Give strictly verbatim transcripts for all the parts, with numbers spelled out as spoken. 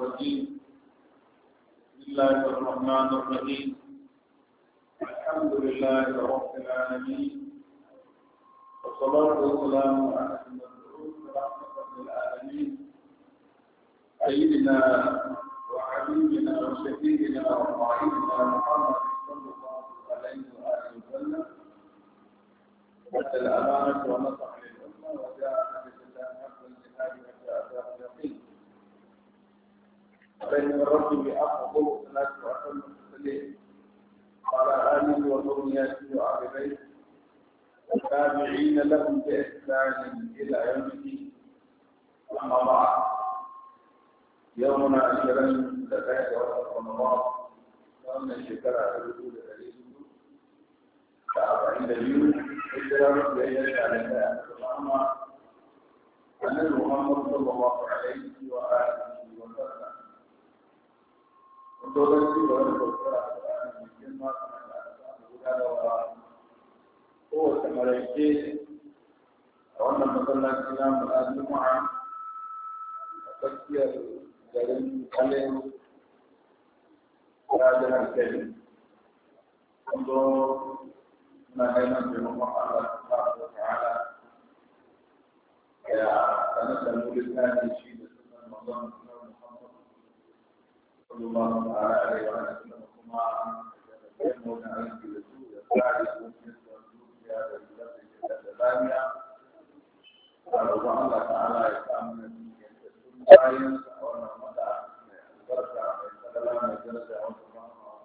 الرجيم بسم الله الرحمن الرحيم الحمد لله رب العالمين والصلاة والسلام على المبعوث رحمة للعالمين سيدنا وحبيبنا وشفيعنا وقائدنا محمد صلى الله عليه وآله وسلم أدى الأمانة ونصح للأمة وجاهد في الله حق الجهاد حتى أتاه اليقين عليه الرب بأفضل الصلاة وأتم التسليم على آله وذريته وآل بيته والتابعين لهم بإحسان إلى يوم الدين أما بعد يومنا عشرين دقائق رمضان وأن الشكر الرسول عليه كأربعين اليوم الشرار بأيات على الله أن محمد صلى الله عليه وآله وسلم ودولتي ودولتي الجمعة هو تمريكي وأن مثلا كلام الجمعة تذكير جريم عليه راجع الكريم انظر نهينا بهم الله سبحانه وتعالى يا تنسل لله شيء رمضان محمد صلى الله عليه وسلم كما يمون عليه الرسول يساعد من في هذا البلد الثانية قال الله تعالى يتأمل bayan wannan mata albarka mai sadala mai daraja wata mama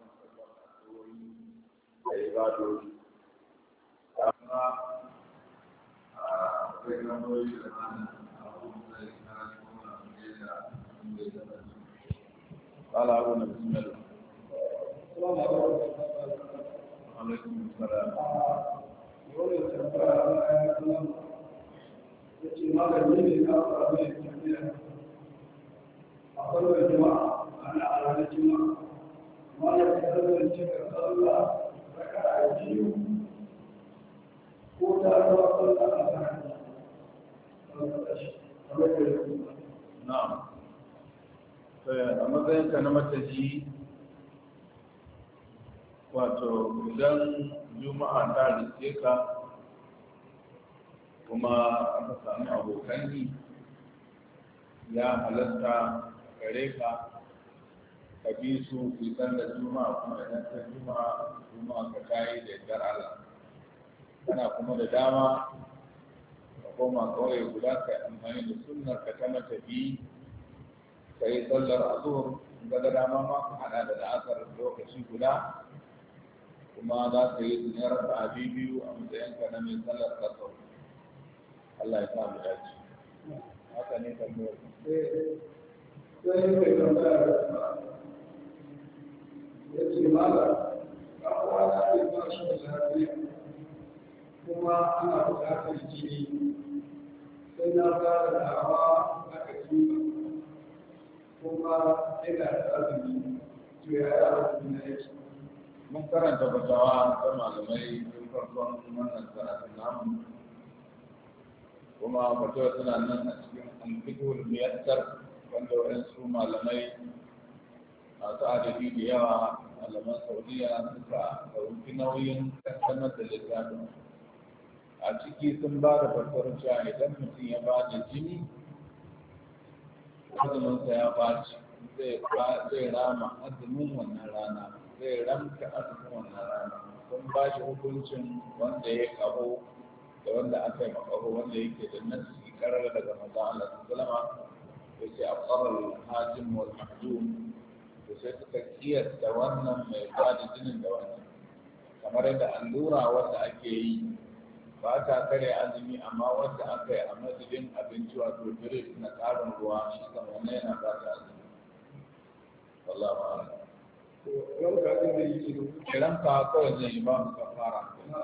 da ibadodi amma a akwai namori da mana abubuwan da ya kara kuma da mai zama قال أبونا بسم الله السلام عليكم السلام يقول السلام يجي ماذا يجي أقرأ من التنبيه أقول الجماعة أنا على الجماعة ما يتكلم الشكر صلى الله ركع الجيو وتعالى صلى الله نعم فأما ذلك أنا متجي wato idan juma'a ta riske ka kuma aka samu abokan yi ya halatta gare ka ka bi su fitar da juma'a kuma idan ta juma'a juma'a ka tayi da yardar Allah kana kuma da dama ka koma kawai guda ka yi amfani da sunnar ka ta matafi ka yi sallar azhur ga da dama ma ka hada da la'asar lokaci guda kuma za ka yi duniyar da biyu a matsayin ka na mai sallar kasar Allah ya sa mu dace haka ne tambayar sai mai tambaya ya ce mala kawo na ne ba shi da lafiya kuma ana buƙatar jini sai na fara dawa aka ji kuma ina da azumi to ya yi azumi na yake mun karanta fatawa ta malamai tun farkon wannan karatun namu kuma fatawa tana nan a cikin alfikul miyassar wanda waɗansu malamai masu adadi da yawa malaman saudiya suka ɗauki nauyin kasanar da littafin a ciki sun ba da fatawar cewa idan mutum ya ba da jini azuminsa ya ɓaci zai rama azumin wannan rana zai ramta azumin wannan rana sun ba shi hukuncin wanda ya kaho da wanda aka yi makaho wanda yake da nasi karar daga maza Allah sallama da ke afkarar hajjin wal mahjum da sai suka kiyasta wannan mai bada jinin da wannan kamar yadda allura wanda ake yi ba ta kare azumi amma wanda aka yi a madadin abinci wato drip na karin ruwa shi kan wannan yana ba ta azumi wallahu a'lam kiran ka kawai zai yi ba mu kafara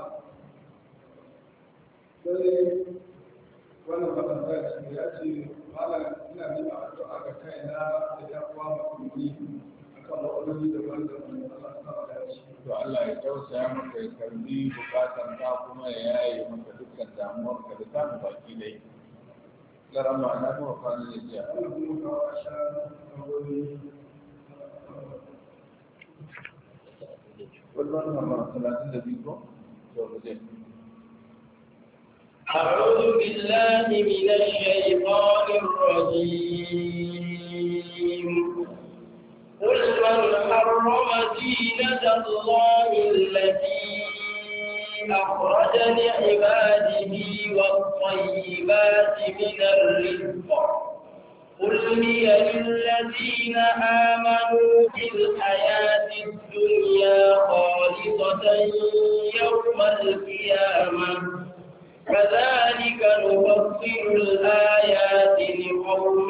sai wannan matsanta shi ya ce malam ina nuna addu'a ga kaina da ya kuwa musulmi akan matsaloli daban-daban da Allah ta da shi to Allah ya tausaya maka ya karbi bukatan ka kuma ya yaye maka dukkan damuwar ka da samu baki dai larama na kuma kwanan da jiya Allah kuma kawo sha tambayoyi sauran kamar talatin da biyu ko to waje أعوذ بالله من الشيطان الرجيم قل من حرم زينة الله التي أخرج لعباده والطيبات من الرزق قل هي للذين آمنوا في الحياة الدنيا خالصة يوم القيامة كذلك نفصل الآيات لقوم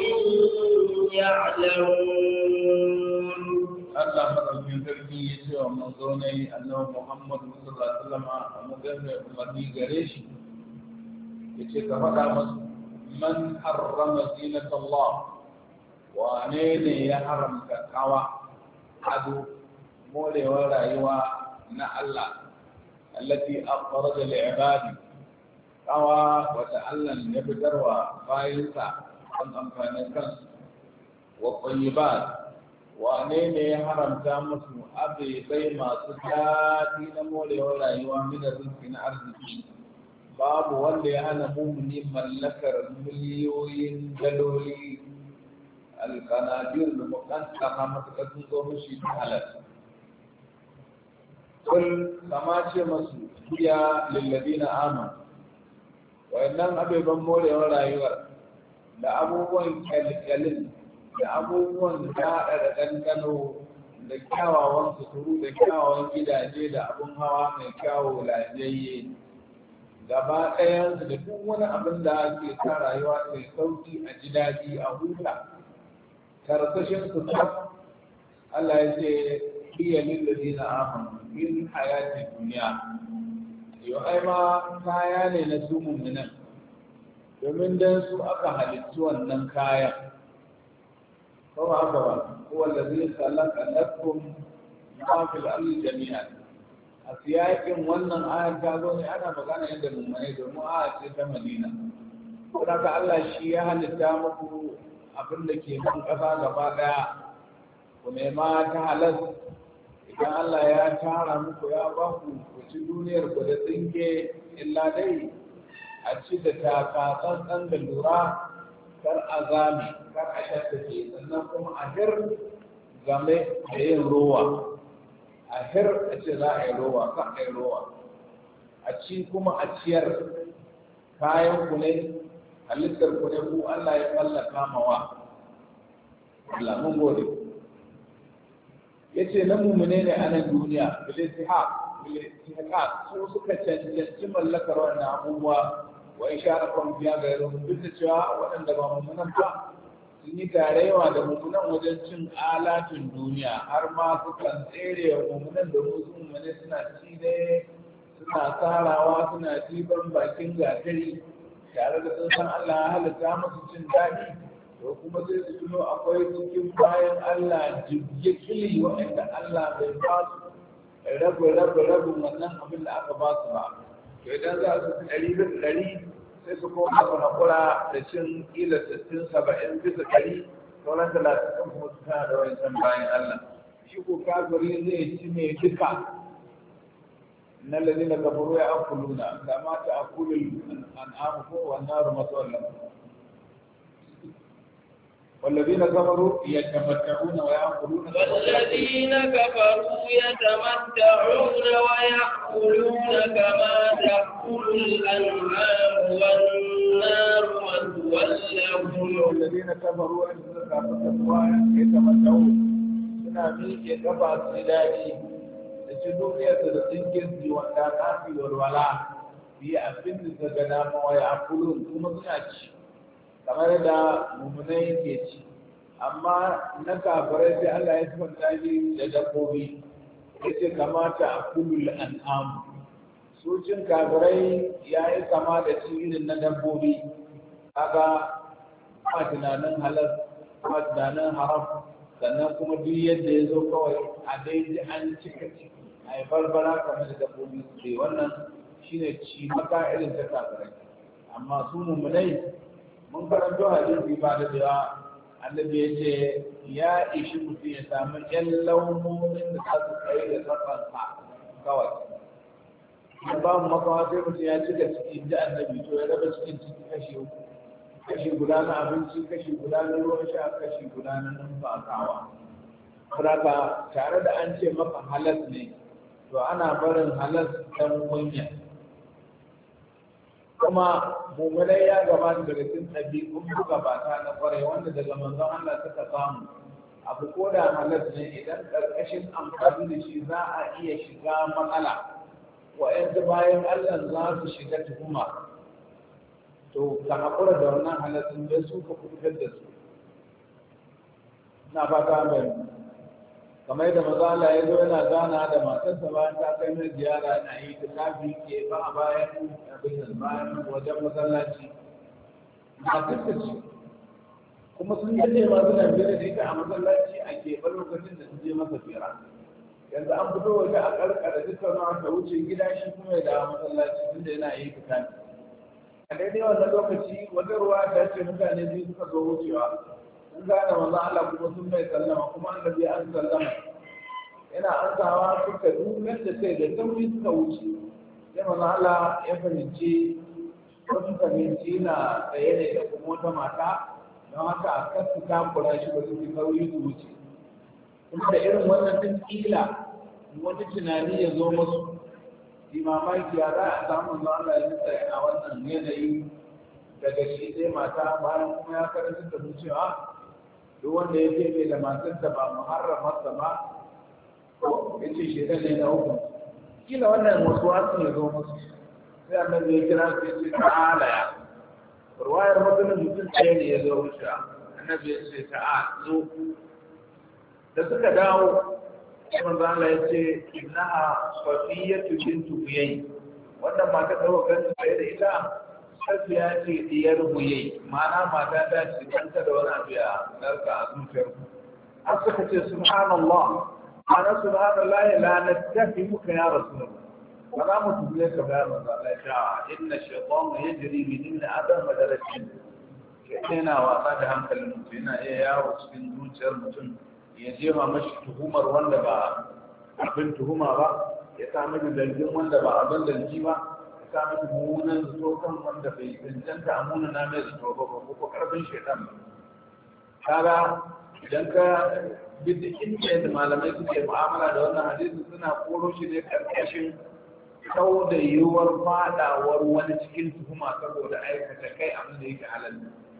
يعلمون. الله من ذلك يسوع من دوني أنه محمد صلى الله عليه وسلم مدرب مدني قريش يسوع كفدا من حرم زينة الله وأنين يحرم كقوى عدو مولي ورأيوا نعلا التي أخرج لعباده قوى وتعلم يبدر وفايسا عن أمكان الكنس والطيبات وأنين يحرم تامس أبي بيما سكاتي نمولي ورأيوا من الرزق نعرضي باب ولي أنا مؤمني ملكر مليوين جلولي القنادير المقنطرة متكتنظر شيء حلال قل كما شمسوا هي للذين آمنوا وإنهم أبي بمولي ورأيوا da abubuwan kyalkyalin da abubuwan daɗa da ɗanɗano da kyawawan suturu da kyawawan gidaje da abin hawa mai kyawo lafiyayye gaba ɗayansu da duk wani abin da ke sa rayuwa mai sauki a ji daɗi a huta karkashin su tab Allah ya ce iya lillazina amanu min hayati duniya yau ai ma kaya ne na su mu'minan domin dan su aka halittu wannan kayan kuma haka ba huwa allazi khalaqa lakum ma fil ardi jami'an a siyakin wannan ayar ta zo ne ana magana yadda mummai domin a ce ta Madina kuma ka Allah shi ya halitta muku abin da ke kan ƙasa gaba ɗaya ku nema ta halas idan Allah ya tara muku ya ba ku ku ci duniyar ku da tsinke illa dai a ci da taka tsantsan da lura kar a zame kar a shattace sannan kuma a hir game da yin rowa a hir a ce za a yi rowa kan a yi rowa a ci kuma a ciyar kayan ku ne halittar ku ne ku Allah ya mallaka mawa Allah mun gode yace na mumune ne a nan duniya bil istihaq bil istihaq su suka cancanci mallakar wannan abubuwa wa isharakum biya ga yaro duk da cewa waɗanda ba mumunan ba sun yi tarewa da mumunan wajen cin alatun duniya har ma sukan tsere wa mumunan da musu mumune suna ci ne suna tsarawa suna ɗiban bakin gatari tare da sun san Allah ya halitta musu cin daɗi to kuma sai su tuno akwai cikin bayan Allah jibge kili waɗanda Allah bai ba su rabu rabu rabu wannan abin da aka ba su ba to idan za su ɗari bisa ɗari sai su koma su haƙura da cin ƙila sittin saba'in bisa ɗari sauran talatin kuma su tana da wancan bayan Allah shi ko kafiri zai ci ne duka na lalina kafaru ya akuluna kama ta akulul an'amu ko wannan rumatu Allah والذين كفروا يتمتعون ويأكلون والذين كفروا يتمتعون ويأكلون كما تأكل الأنعام والنار مثوى لهم والذين كفروا يتمتعون suna miƙe gaba su daɗi da ci duniyarsa da tsinkin su wanda na fi walwala biya abin da ta ga dama wa ya akulun kuma suna ci kamar da mummunai ke ci amma na kafirai sai Allah ya kwanta shi da dabbobi yace kamata a kulul an'am su cin kafirai yayi kama da ci irin na dabbobi kaga ba tunanin halal ba tunanin haram sannan kuma duk yadda ya zo kawai a daidai an cika ciki a yi barbara kamar da dabbobi su ce wannan shine ci maka irin ta kafirai amma su mummunai mun karanto hadisi ba da cewa annabi ya ce ya ishi mutum ya samu ƴan launonin da za su kai da tsafansa kawai in ba mu makawa sai mutum ya cika ciki ji annabi to ya raba cikin ciki kashi uku kashi guda na abinci kashi guda na ruwan sha kashi guda na numfakawa saboda tare da an ce maka halas ne to ana barin halas dan kunya kuma mummunai ya gabata daga cikin ɗabi'un gabata na kwarai wanda daga manzon Allah suka samu abu ko da halas ne idan ƙarƙashin amfani da shi za a iya shiga matsala wa'yansu bayan Allah za su shiga tuhuma to ka haƙura da wannan halattun da su ka fitar da su na fata mai kamar yadda maza Allah ya zo yana gana da matarsa bayan ta kai mai ziyara na yi ta kafi ke ba a bayan abin da bayan wajen masallaci matarsa ce kuma sun yi masu nan biyar da ita a masallaci a keɓar lokacin da su je masa fira yanzu an fito waje a karkara dukkan ta wuce gida shi kuma ya dawo masallaci tunda yana yi fitani a daidai wannan lokaci wata ruwa ta ce mutane biyu suka zo wucewa sun gane manzo Allah kuma sun mai sallama kuma an gaji an sallama yana ansawa suka dukan da sai da sauri suka wuce sai manzo Allah ya fahimci wasu fahimci na tsaye ne da kuma wata mata don haka a kasu takura shi ba su fi sauri su wuce kuma da irin wannan din kila wani tunani ya zo musu imamaki ya za a samu zuwa Allah ya nutsa a wannan yanayi daga shi sai mata bayan kuma ya karanta da cewa duk wanda ya ce da matarsa ba muharramarsa ba ko ya ce shedan ne na uku kila wannan wasu wasu ya zo musu sai annabi ya kira su ya ce ta'ala ya ruwayar mutumin mutum ɗaya ne ya zo wuce annabi ya ce ta'a zo da suka dawo manzo Allah ya ce innaha safiyatu bintu huyay wannan mata da wakan sai da ita safiya ce diyar huyay ma'ana mata ta ce kanta da wani abu ya narka a zuciyar ku an suka ce subhanallah ana subhanallah la nattahimuka ya rasulullah ba za mu tuhle ka ba manzo Allah ya ce inna shaytana yajri min adam madarajin yana wasa da hankalin mutum yana iya yawo cikin zuciyar mutum ya jefa mashi tuhumar wanda ba abin tuhuma ba ya sami da dalgin wanda ba abin dalgi ba ya sami da mummunan zato kan wanda bai cancanta a munana mai zato ba ko ko karfin shaitan ba kaga idan ka bi da inda malamai suke mu'amala da wannan hadisi suna koro shi ne karkashin kau da yiwuwar fadawar wani cikin tuhuma saboda aikata kai abin da yake halal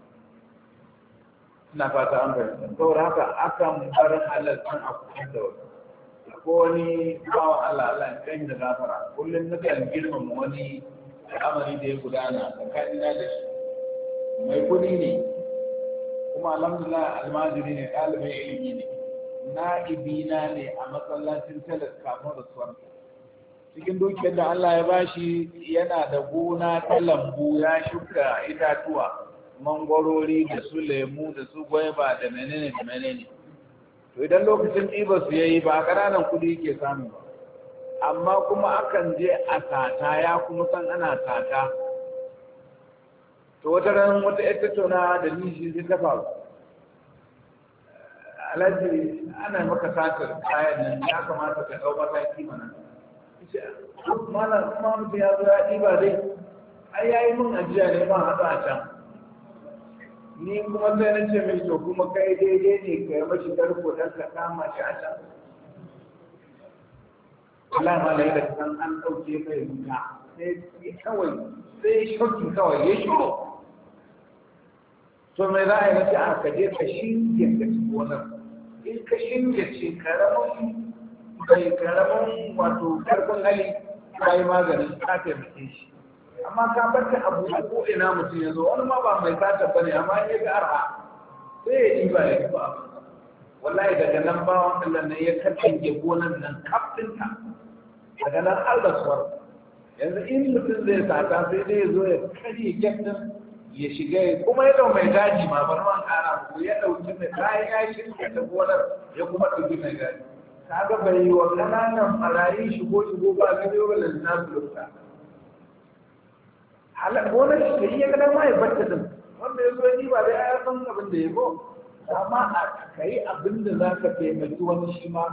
ina fata an fahimta saboda haka akan bar halattun a kusa da wasu ko wani bawa Allah Allah ya kai da gafara kullum na kan girmama wani al'amari da ya gudana tsakanina da shi mai kudi ne kuma alhamdulillah almajiri ne ɗalibin ilimi ne na'ibina ne a masallacin talas kafin rasuwar cikin dukiyar da Allah ya bashi yana da gona ta lambu ya shuka itatuwa mangwarori da su lemu da su gwaiba da menene da menene to idan lokacin ɗiba su yayi ba ƙananan kuɗi yake samu ba amma kuma akan je a tata ya kuma san ana tata to wata ran wata ƴar tattauna da nishi sai ta faru alhaji ana maka satar kayan nan ya kamata ka ɗau mataki mana malam kuma mutum ya zo ya ɗiba dai ai yayi mun ajiya ne ban haɗu a can ni kuma sai na ce mai to kuma kai daidai ne ka yi mashi tarko don ka kama shi a can Allah ma da yadda kan an ɗauke mai wuta sai kawai sai shokin kawai ya shiro to mai za a yi nace a ka je ka shinge ka ci gonar in ka shinge ce karamin kai karamin wato karfin hali ka yi maganin ka taimake shi amma ka bar ta abu ko ina mutum ya zo wani ma ba mai sata bane amma ya ga arha sai ya ɗiba ya tafi abin wallahi daga nan ba wannan nan ya kattange gonan nan kafinta daga nan Allah suwar yanzu in mutum zai sata sai dai ya zo ya karye gyaftin ya shiga ya kuma ya dau mai daji ma bar man ƙara ko ya ɗauki mai bayan ya shirya ta gonar ya kuma ɗauki mai daji kaga bai yi wa ƙananan ɓarayi shigo shigo ba ga yau ba lalina su lufta gonar shi ka iya gada ma ya barta din wanda ya zo ni ba dai ya san abin da ya go amma a kai abin da za ka taimaki wani shi ma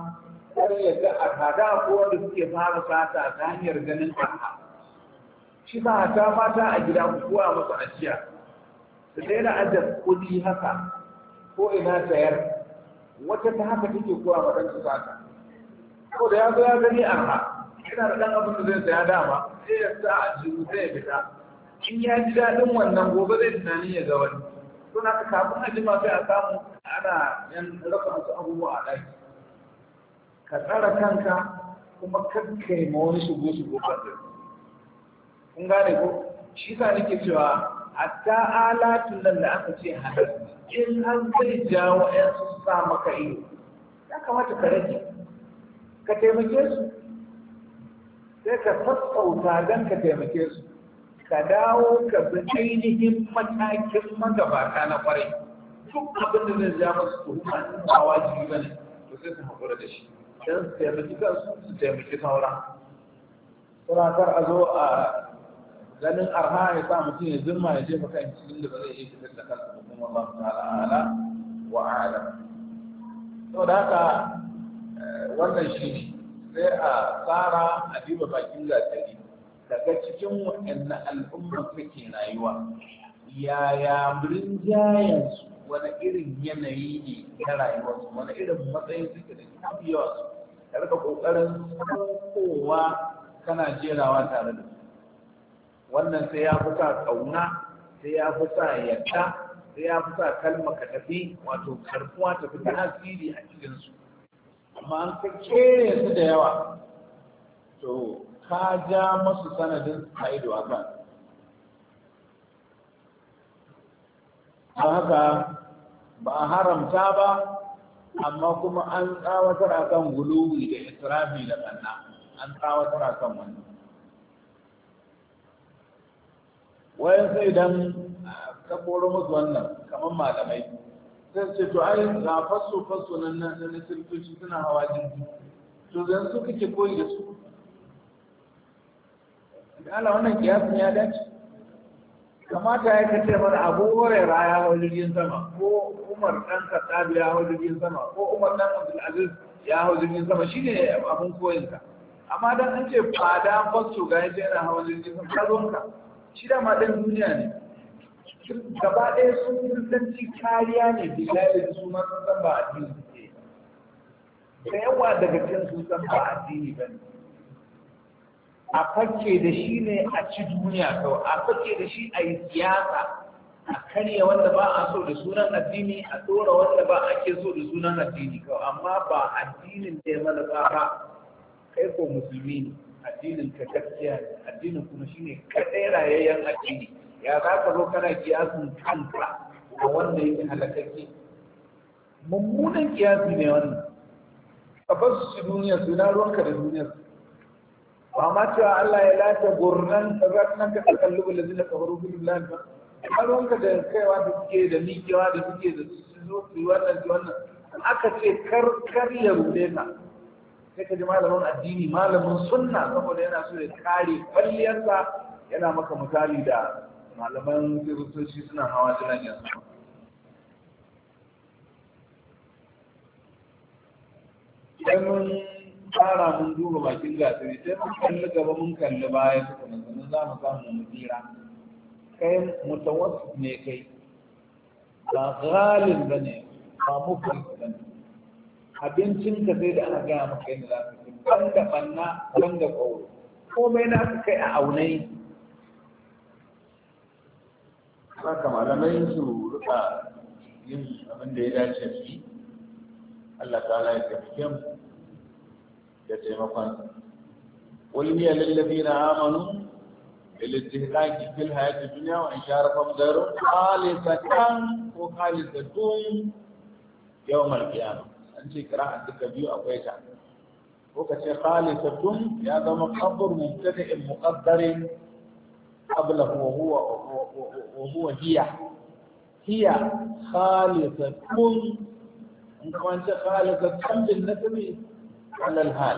kar ya ga a kada ko wanda suke fara sata ta hanyar ganin arha. Shi ba ta mata a gida ku kowa musu ajiya su daina ajiyar kuɗi haka ko ina sayar wata ta haka take kowa ma ɗan su sata ko da ya zo ya gani arha yana da ɗan abin da zai saya dama sai ya sa a jiru sai ya fita in ya ji daɗin wannan gobe zai tunani ya ga wani suna ka kafin a jima sai a samu ana yan rasa wasu abubuwa a ɗaki ka tsara kanka kuma kakkai ma wani shigo shigo kanka kun gane ko shi sa nake cewa hatta alatun nan da aka ce halar in har zai jawo ƴan su sa maka ido ya kamata ka rage ka taimake su sai ka sassauta don ka taimake su ka dawo ka bi ainihin matakin magabata na kwarai duk abin da zai ja masu tuhuma in ba wajibi ba ne to sai su haƙura da shi don su taimaki kansu su taimaki sauran kar a zo a ganin arha ya sa mutum ya zirma ya jefa kan cikin da ba zai iya fitar da kansa ba kuma Allah ta'ala ala wa alam saboda haka wannan shi ne sai a tsara a diba bakin gatari daga cikin waɗannan al'ummar kake rayuwa yaya rinjayensu wani irin yanayi ne na rayuwarsu wani irin matsayin suke da kafiyawarsu ka rika ƙoƙarin kowa kana jerawa tare da su wannan sai ya fi sa ƙauna sai ya fi sa yadda sai ya fi sa kalma ka tafi wato karfuwa tafi tasiri a cikinsu amma an ka kere su da yawa to ka ja masu sanadin haidu a kan haka ba a haramta ba amma kuma an tsawatar a kan guluwi da israfi da ɓanna an tsawatar a kan wani wayan sai idan ka koro musu wannan kamar malamai sai ce to ai ga faso faso nan na na sirtoci suna hawa jirgi to zan su kake koyi da su da Allah wannan kiyasin ya dace kamata ya kace mana Abu Hurairah ya hawa jirgin sama ko Umar dan Khattab ya hawa jirgin sama ko Umar dan Abdul Aziz ya hawa jirgin sama shine abun koyin ka amma dan an ce fada faso ga yace yana hawa jirgin sama ka zo ka shi da ma dan duniya ne gaba ɗaya sun kiristanci kariya ne bilalin su ma sun san ba addini ne da yawa daga cikin sun san ba addini ba ne a fake da shi ne a ci duniya kawai a fake da shi a yi siyasa a karya wanda ba a so da sunan addini a tsora wanda ba ake so da sunan addini kawai amma ba addinin da ya mana ba kai ko musulmi ne addinin ka gaskiya ne addinin kuma shine kadai rayayyen addini ya za ka zo kana kiyasin kanka a wanda yake halakake mummunan kiyasi ne wannan ka bar su duniya su na ruwanka da duniya ba ma cewa Allah ya lata gurnan rannan ka kallubu lazina kafaru billahi ba a ruwanka da kaiwa da suke da mikewa da suke da su zo su wannan wannan aka ce kar kar ya rude ka sai ka ji malamin addini malamin sunna saboda yana so ya kare kwalliyarsa yana maka misali da malaman kiristoci suna hawa jiragen sama sai mun fara mun duba bakin gasiri sai mun kalli gaba mun kalli baya suka nan za mu samu mu tsira kai mutawassit ne kai ba galin ba ne ba muflis ba ne abincin ka sai da ana gaya maka yadda za ka ci ban da banna ban da ƙwauro komai na ka kai a aunai haka malamai su rika yin abin da ya dace su yi Allah ta'ala ya taimake mu da taimakon waliya lillazina amanu bil istihqaqi fil hayati dunya wa in sharafam daru khalisatan ko khalisatun yawm al-qiyamah an ce qira'a duka biyu akwai ta ko ka ce khalisatun ya zama khabar mubtada'in muqaddarin qablahu wa huwa wa huwa hiya hiya khalisatun in kuma ce khalisatun bin nasbi ala al-hal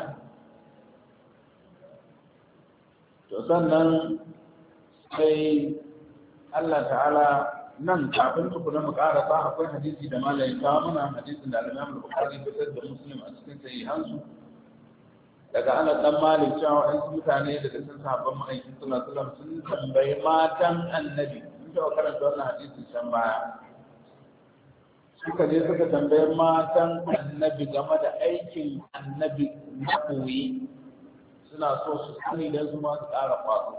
to sannan sai Allah ta'ala nan kafin tukuna mu karasa akwai hadisi da malayin kawo mana hadisin da al-Imam Bukhari fitar da Muslim a cikin sahihansu daga ana dan malik cewa wasu mutane daga cikin sahabban ma'aikin sallallahu alaihi wasallam sun tambayi matan annabi sun taɓa karanta wannan hadisin can baya suka je suka tambayi matan annabi game da aikin annabi na koyi suna so su sani don su ma su ƙara kwaso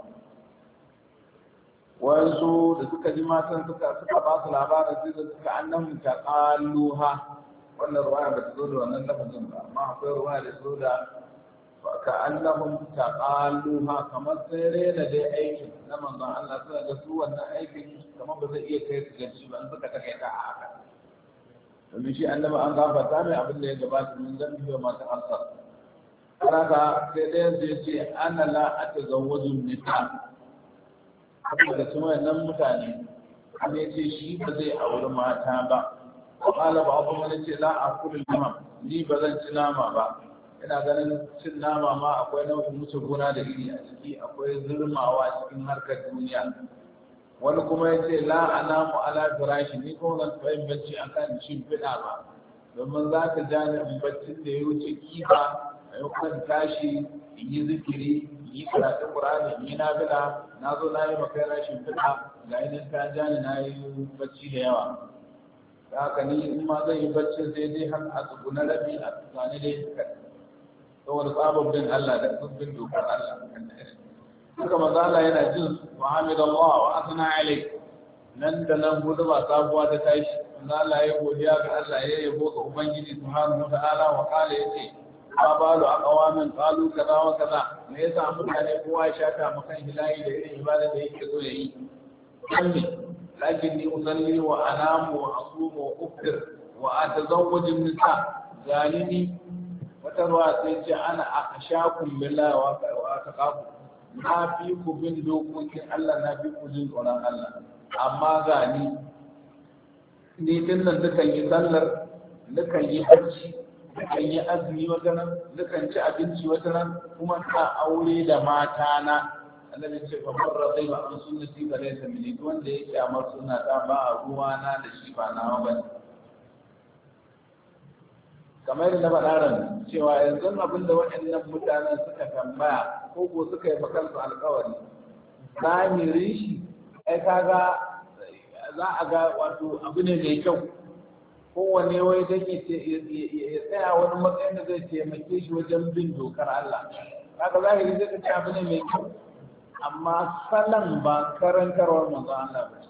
wasu da suka ji matan suka suka ba su labarin sai da suka annabi ta qaluha wannan ruwaya ba ta zo da wannan lafazin ba amma akwai ruwaya da zo da ka annahum ta qaluha kamar sai rena dai aikin na manzon Allah sai da su wannan aikin kamar ba zai iya kai su gaci ba in suka take ta a haka domin shi annabi an gafarta mai abin da ya gabata mun zan biyo masu harsar karaka sai ɗayan zai ce ana la atazawwaju nisa daga cikin wannan mutane an ya ce shi ba zai auri mata ba kala ba abu wani ce la a kulun nama ni ba zan ci nama ba ina ganin cin nama ma akwai nau'in wuce gona da iri a ciki akwai zurmawa cikin harkar duniya wani kuma ya ce la anamu ala firashi ni kuma zan tsayin bacci akan shimfiɗa ba domin za ka ja ni in baccin da ya wuce kifa a yau kan tashi in yi zikiri yi karatun Qur'ani in yi nafila na zo na yi maka na shimfiɗa ga idan ta ja ni na yi bacci da yawa da haka ni in ma zan yi bacci sai dai har a tsuguna rabi a tsugani dai saboda tsababbin Allah da tsubbin dokar Allah suka mazala yana jin Muhammad Allah wa asna alai nan da nan gudu ba sabuwa ta tashi Allah ya godiya ga Allah ya yabo ga Ubangiji subhanahu wa ta'ala wa kala yace ba balu a kawamin kalu kaza wa kaza me yasa mutane kowa ya shata makan hilahi da irin ibada da yake so yayi dan me lakin ni usalli wa anamu wa asumu wa uftir wa atazawwaju nisa zalini wata ruwa sai ce ana akhshakum billahi wa ataqakum na fi ku bin dokokin Allah na fi ku jin tsoron Allah amma gani ni din nan dukan yi sallar dukan yi hajji dukan yi azumi wata nan dukan ci abinci wata nan kuma ta aure da mata na annabi ce fa barra zai ba an sunnati ba laysa mini wanda ya kyamar sunna ta ba a ruwa na da shi ba nawa ba kamar yadda faɗa cewa yanzu abin da waɗannan mutanen suka tambaya ko ko suka yi makansu alƙawari zamirin shi ai kaga za a ga wato abu ne mai kyau kowane wai take ya tsaya wani matsayin da zai taimake shi wajen bin dokar Allah kaga zahiri zai ce abu ne mai kyau amma salon ba karantarwar manzo Allah ba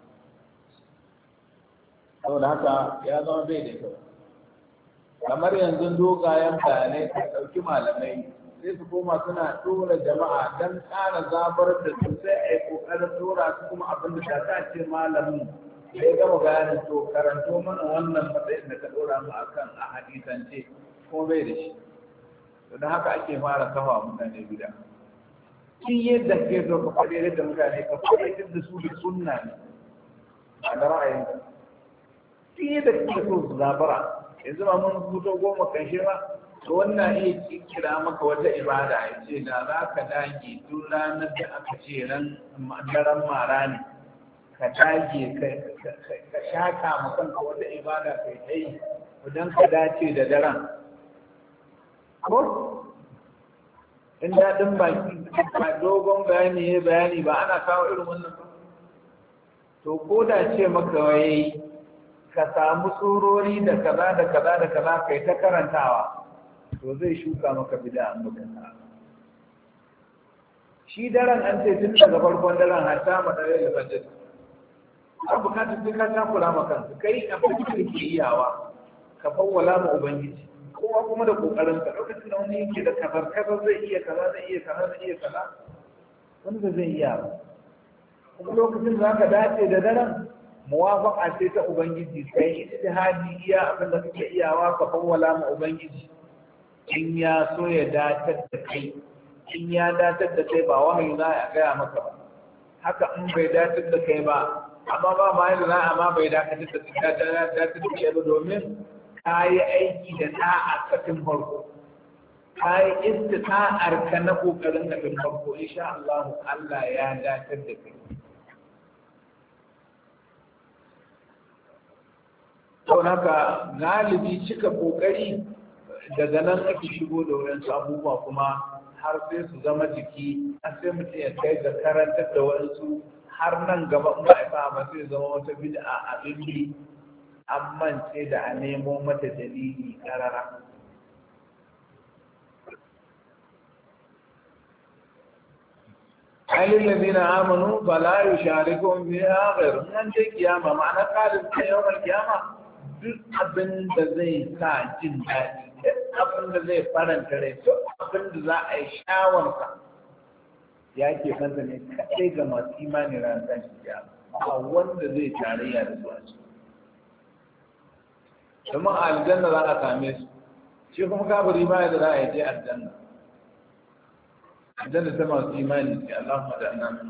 saboda haka ya zama bai da kyau kamar yanzu dogayen bayanai ka ɗauki malamai sai su koma suna tura jama'a don ƙara zabar da su sai a yi ƙoƙarin tura su kuma abin da ta ce malamin sai gama bayanin to karanto mana wannan matsayin da ka ɗora mu a kan a hadisance kuma bai da shi to don haka ake fara kafa mutane gida kin yadda ke so ka faɗi da mutane ka faɗi da su da sunna ne a da ra'ayinka kin yadda ke so su zabara yanzu ba mun fito goma kanshe ba to wannan iya kira maka wata ibada ya ce da za ka dage duk ranar da aka ce ran daren mara ne ka dage ka shaka ma kanka wata ibada kai ta yi idan ka dace da daren ko in daɗin baki ba dogon bayani ya bayani ba ana kawo irin wannan ba to ko da ce maka waye ka samu surori da kaza da kaza da kaza kai ta karantawa to zai shuka maka bid'a an baka shi daren an ce tun daga farkon daren har ta madare da fajr an bukatar sai ka takura maka kai a cikin ke iyawa ka fawwala ma ubangiji kowa kuma da kokarin ka lokacin da wani yake da kazar kazar zai iya kaza zai iya kaza zai iya kaza wanda zai iya kuma lokacin da ka dace da daren muwafaqa ce ta ubangiji kai ijtihadi iya abin da kake iyawa ka fawwala ma ubangiji in ya so ya datar da kai in ya datar da kai ba wahayi za a gaya maka ba haka in bai datar da kai ba amma ba ma yadda za a ma bai datar da kai datar da kai ba domin ka yi aiki da ta'a kafin farko ka yi istita'ar ka na kokarin kafin farko insha Allah Allah ya datar da kai don haka galibi cika kokari daga nan ake shigo da wayansu abubuwa kuma har sai su zama jiki har sai mutum ya kai ga karantar da wayansu har nan gaba in ba a ba sai zama wata bid'a abin bi an mance da a nemo mata dalili karara. ainihin lalzina amanu ba la yi sharikun biya gairu nan dai kiyama ma'ana kalin ta yawon kiyama duk abin da zai sa jin daɗi duk abin da zai faranta rai duk abin da za a yi shawarsa ya ke kanta ne kaɗai ga masu imani ran tashi kiyama a wanda zai tarayya da su a ciki domin a aljanna za a same su shi kuma kafiri ba da za a yi je aljanna aljanna ta masu imani ce Allahumma da annabi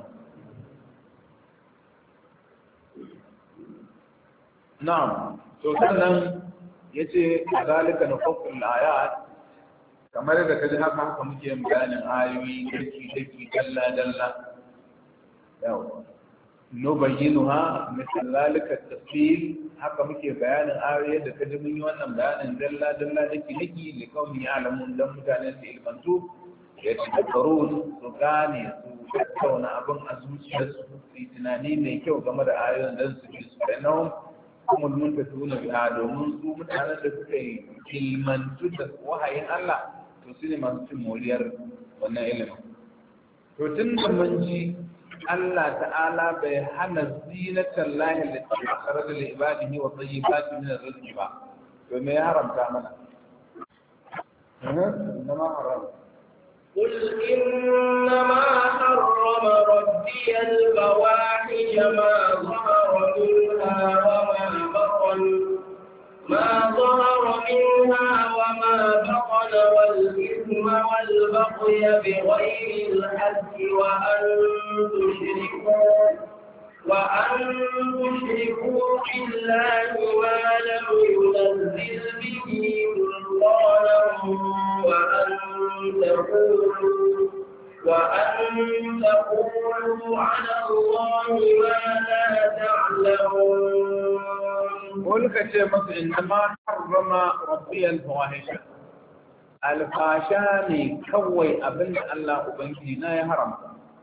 na'am to sannan yace zalika nufaqqul ayat kamar da kaji haka haka muke bayanin ayoyi daki daki dalla dalla yau nubayyinuha misal zalika tafsil haka muke bayanin ayoyi da kaji mun yi wannan bayanin dalla dalla daki daki li qaumi ya'lamun dan mutanen su ilmantu yatafakkarun su gane su tattauna abin a zuciyarsu su yi tunani mai kyau game da ayoyin dan su ji su da kuma mun ta tuna biya domin su mutanen da suka yi ilmantu da wahayin Allah to su ne masu cin moriyar wannan ilimin. To tun da mun ji Allah ta'ala bai hana zinatar lahir da ke a tsarar da ibadihi wa tsayi ba su min rizki ba, to me ya haramta mana? Zama haram. قل إنما حرم ربي الفواحش ما ظهر منها وما بطن ما ظهر منها وما بطن والإثم والبغي بغير الحق وأن تشركوا وأن تشركوا بالله ما لم ينزل به سلطانا وأن تقولوا وأن تقولوا على الله ما لا تعلمون. قل كشيء إنما حرم ربي الفواحش الفاشاني كوي أبن الله أبنكينا يا حرم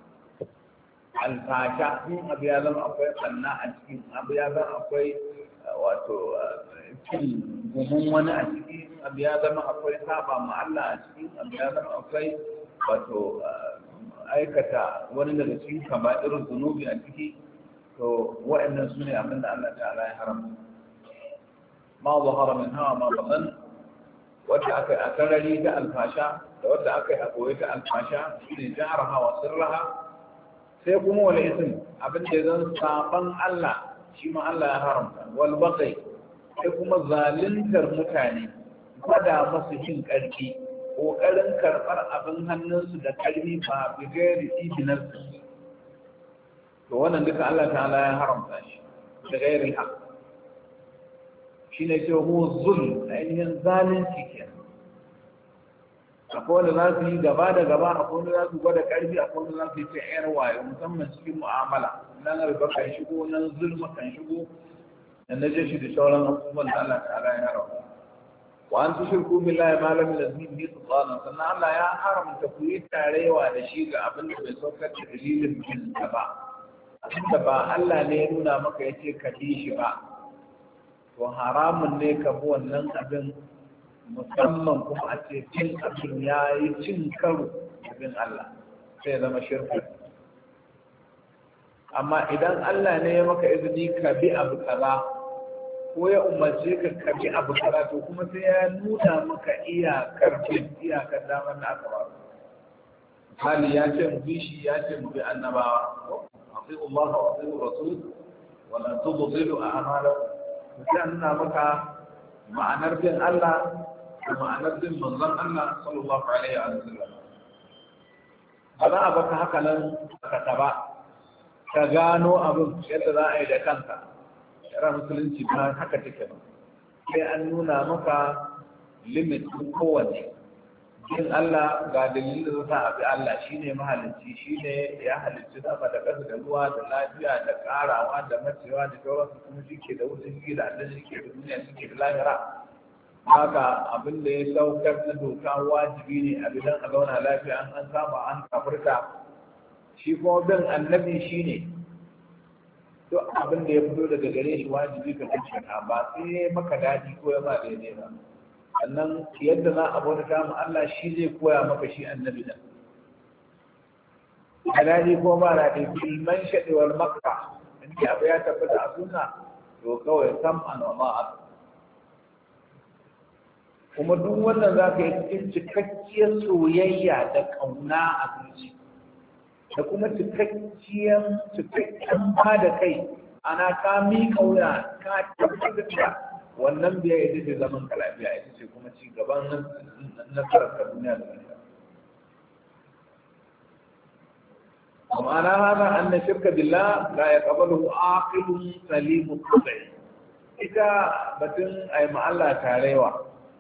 alfasha in abu ya zama akwai kanna a cikin abu ya zama akwai wato cin gumin wani a ciki in abu ya zama akwai saba ma Allah a cikin abu ya zama akwai wato aikata wani daga cikin kaba'irul zunubi a ciki to wa'annan su ne abin da Allah ta'ala ya haramta ma zahara min hawa ma batan wadda aka yi a sarari ta alfasha da wadda aka yi a koyi ta alfasha shi ne jaharaha wa sirraha sai kuma wani isin abin da zan saban Allah shi ma Allah ya haramta wal baqi sai kuma zaluntar mutane kada masu jin karfi kokarin karbar abin hannunsu da karfi ba bi gairi ibinar to wannan duka Allah ta'ala ya haramta shi da gairi haq shine ce huwa zulm ainihin zalunci kenan akwai wanda za su yi gaba da gaba akwai wanda za su gwada karfi akwai wanda za su yi ta yar wayo musamman cikin mu'amala nan riba kan shigo nan zulma kan shigo da na je shi da sauran abubuwan da Allah ta'ala ya haramta wa an tushriku billahi ma lam yunzil bihi sultanan sannan Allah ya haramta ku yi tarewa da shi ga abin da bai saukar da dalilin bin ba abinda ba Allah ne ya nuna maka yace ka bi shi ba to haramun ne ka bi wannan abin musamman kuma a ce cin abin ya yi cin karo abin Allah sai zama shirka amma idan Allah ne ya maka izini ka bi abu kaza ko ya umarce ka ka bi abu kaza to kuma sai ya nuna maka iyakar bin iyakar damar da aka ba hali ya ce mu bi shi ya ce mu bi annabawa akwai Allah wa akwai Rasul wala tubdilu a'malakum sai nuna maka ma'anar bin Allah da ma'anar bin manzon Allah sallallahu alaihi wa sallam ba za a baka haka nan ka taba ka gano abin yadda za a yi da kanka yara musulunci ba haka take ba sai an nuna maka limit ɗin kowanne yin Allah ga dalilin da zai abi Allah shine mahalicci shine ya halicci sama da ƙasa da ruwa da lafiya da ƙarawa da macewa da sauransu kuma shi ke da wuta shi da Allah shi ke da duniya shi ke da lahira haka abin da ya saukar na doka wajibi ne a bidan a zauna lafiya an an saba an kafirta shi kuma bin annabi shine duk abin da ya fito daga gare shi wajibi ka kace ba sai maka daɗi ko ya ma daidai ba sannan yadda za a bauta mu Allah shi zai koya maka shi annabi da halali ko ba da bil manshadi wal makka in ya ya tabbata a sunna to kawai sam'an wa ma'a kuma duk wannan za ka yi cikin cikakkiyar soyayya da kauna a zuci da kuma cikakkiyar cikakken ba da kai ana ka miƙa wuya ka tabbatar da wannan biya ita ce zaman ka lafiya ita ce kuma ci gaban nasarar ka duniya da lafiya ومعنى هذا أن الشرك بالله لا يقبله عاقل سليم الطبع إذا بتن أي مع الله تعالى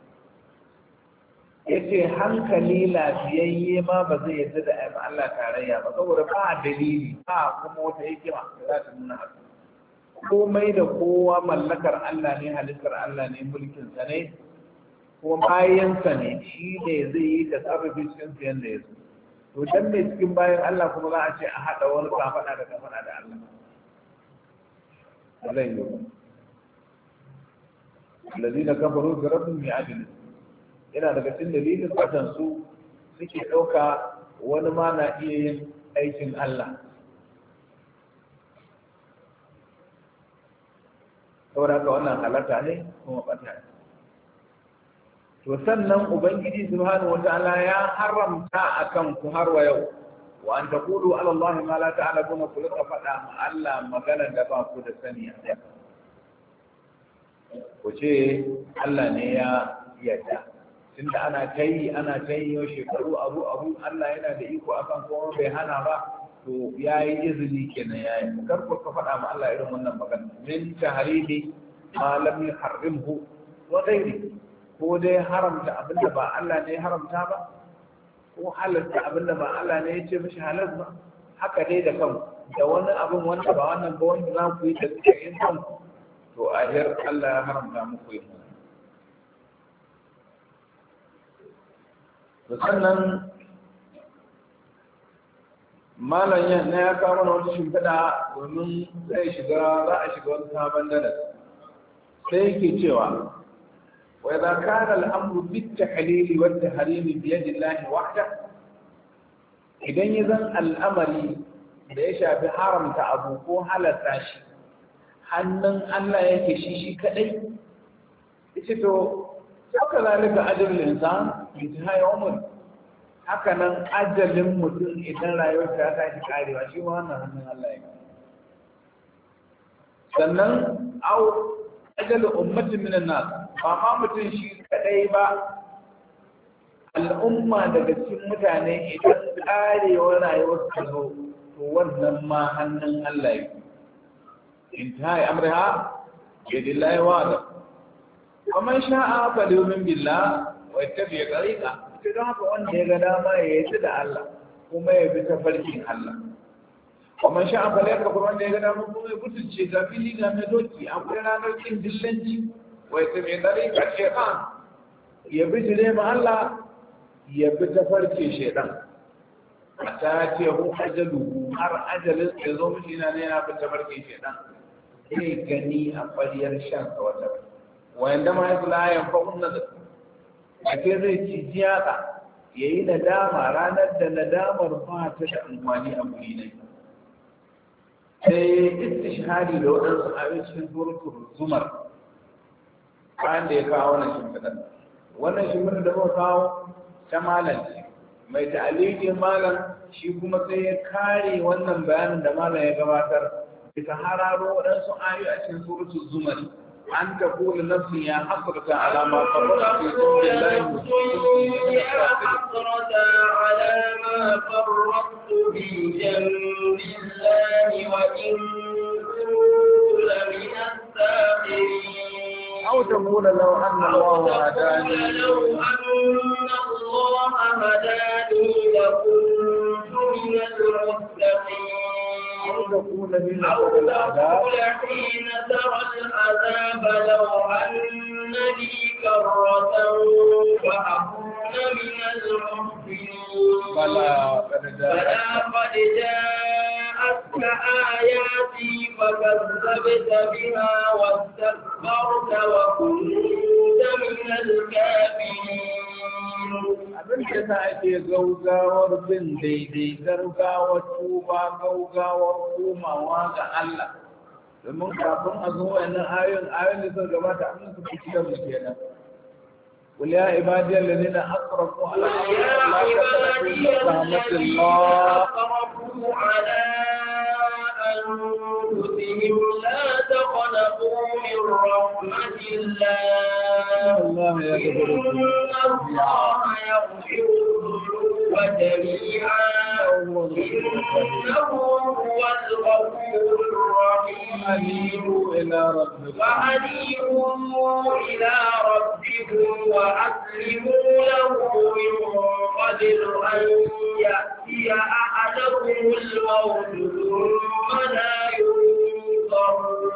yace hankali lafiyayye ma ba zai yadda da ayyukan Allah tarayya ba saboda ba dalili ba kuma wata hikima da za ta nuna haka komai da kowa mallakar Allah ne halittar Allah ne mulkin sa ne kuma bayan sa ne shi ne zai yi tasarrufi cikin sa yanda ya so to dan ne cikin bayan Allah kuma za a ce a hada wani kafada da kafada da Allah wallahi yau alladhina kafaru bi rabbihim ya'dilun yana daga cikin dalilin fatan su suke dauka wani ma na iya yin aikin Allah saboda haka wannan halatta ne kuma bata ne to sannan ubangiji subhanahu wataala ya haramta akan ku har wa yau wa an taqulu ala Allah ma la ta'lamuna ku rika faɗa ma Allah magana da ba ku da sani a ku ce Allah ne ya yarda tunda ana kai ana kai yau shekaru abu abu Allah yana da iko akan kuma bai hana ba to yayi izini kenan yayi kar ku ka faɗa ma Allah irin wannan magana min tahrimi ma lam yuharrimhu wa ghairihi ko dai haramta abinda ba Allah ne haramta ba ko halalta abinda ba Allah ne ya ce mishi halal ba haka dai da kan da wani abin wanda ba wannan ba wanda za ku yi da suke yin kan to a hir Allah ya haramta muku yin wannan to sannan malam ya na ya kawo mana wata shimfiɗa domin zai shiga za a shiga wani sabon darasi sai yake cewa وإذا كان الأمر بالتحليل والتحريم بيد الله وحده إذن يذن الأمر ليش بحرم تعبوه على تاشي hannun Allah yake shi shi kadai ita to saka zalika ajalul insan intihai umr haka nan ajalin mutum idan rayuwar ta tashi karewa shi ma wannan hannun Allah yake sannan au ajalu ummatin minan nas ba ma mutum shi kadai ba al'umma daga cikin mutane idan karewar rayuwar ta zo to wannan ma hannun Allah yake intihai amriha bidillahi wa'ada ومن شاء فليؤمن بالله ويتبع طريقه idan haka wanda ya ga dama ya yi da Allah kuma ya bi tafarkin Allah ومن شاء فليكفر wanda ya ga dama kuma ya kutuce ga fili ga na doki akwai ranar kin dillanci ويتبع طريقه shaytan ya bi dire ma Allah ya bi tafarkin shaytan ata ce hu ajalu har ajalin ya zo mishi na ne na bi tafarkin shaytan sai gani a fariyar shan wata wanda ma yasu layan fa'un nazar a ke zai ci jiyaka ya yi nadama ranar da nadamar ba ta da amfani a guri ne sai istishhadi da waɗansu abin cikin turutun zumar bayan da ya kawo wannan shimfiɗar wannan shimfiɗar da muka kawo ta malam ce mai ta'alikin malam shi kuma sai ya kare wannan bayanin da malam ya gabatar bisa hararo waɗansu ayoyi a cikin turutun zumar أن تقول نفسي يا حسرة على ما فرطت في جنب الله يا حسرة على ما فرطت في جنب الله وإن كنت لمن الساخرين أو تقول لو أن الله هداني لو أن الله هداني لكنت من المتقين أو تقول حين أو ترى العذاب تقول حين ترى العذاب لو أن لي كرة فأكون من المحسنين بلى قد بلى جاء قد جاءتك آياتي فكذبت بها واستكبرت وكنت من الكافرين. abin da ta ake gaugawar bin daidai gaugawar tuba gaugawar komawa ga Allah domin kafin a zo wannan ayoyin ayoyin da suka gabata an su fi da mu kenan قل يا عبادي الذين أسرفوا على أنفسهم لا تقنطوا من رحمة الله الله إن الله يغفر الذنوب جميعا إنه هو الغفور الرحيم أنيبوا إلى ربكم وأنيبوا إلى ربكم وأسلموا له من قبل أن يأتي أحدكم الموت ثم لا ينصرون.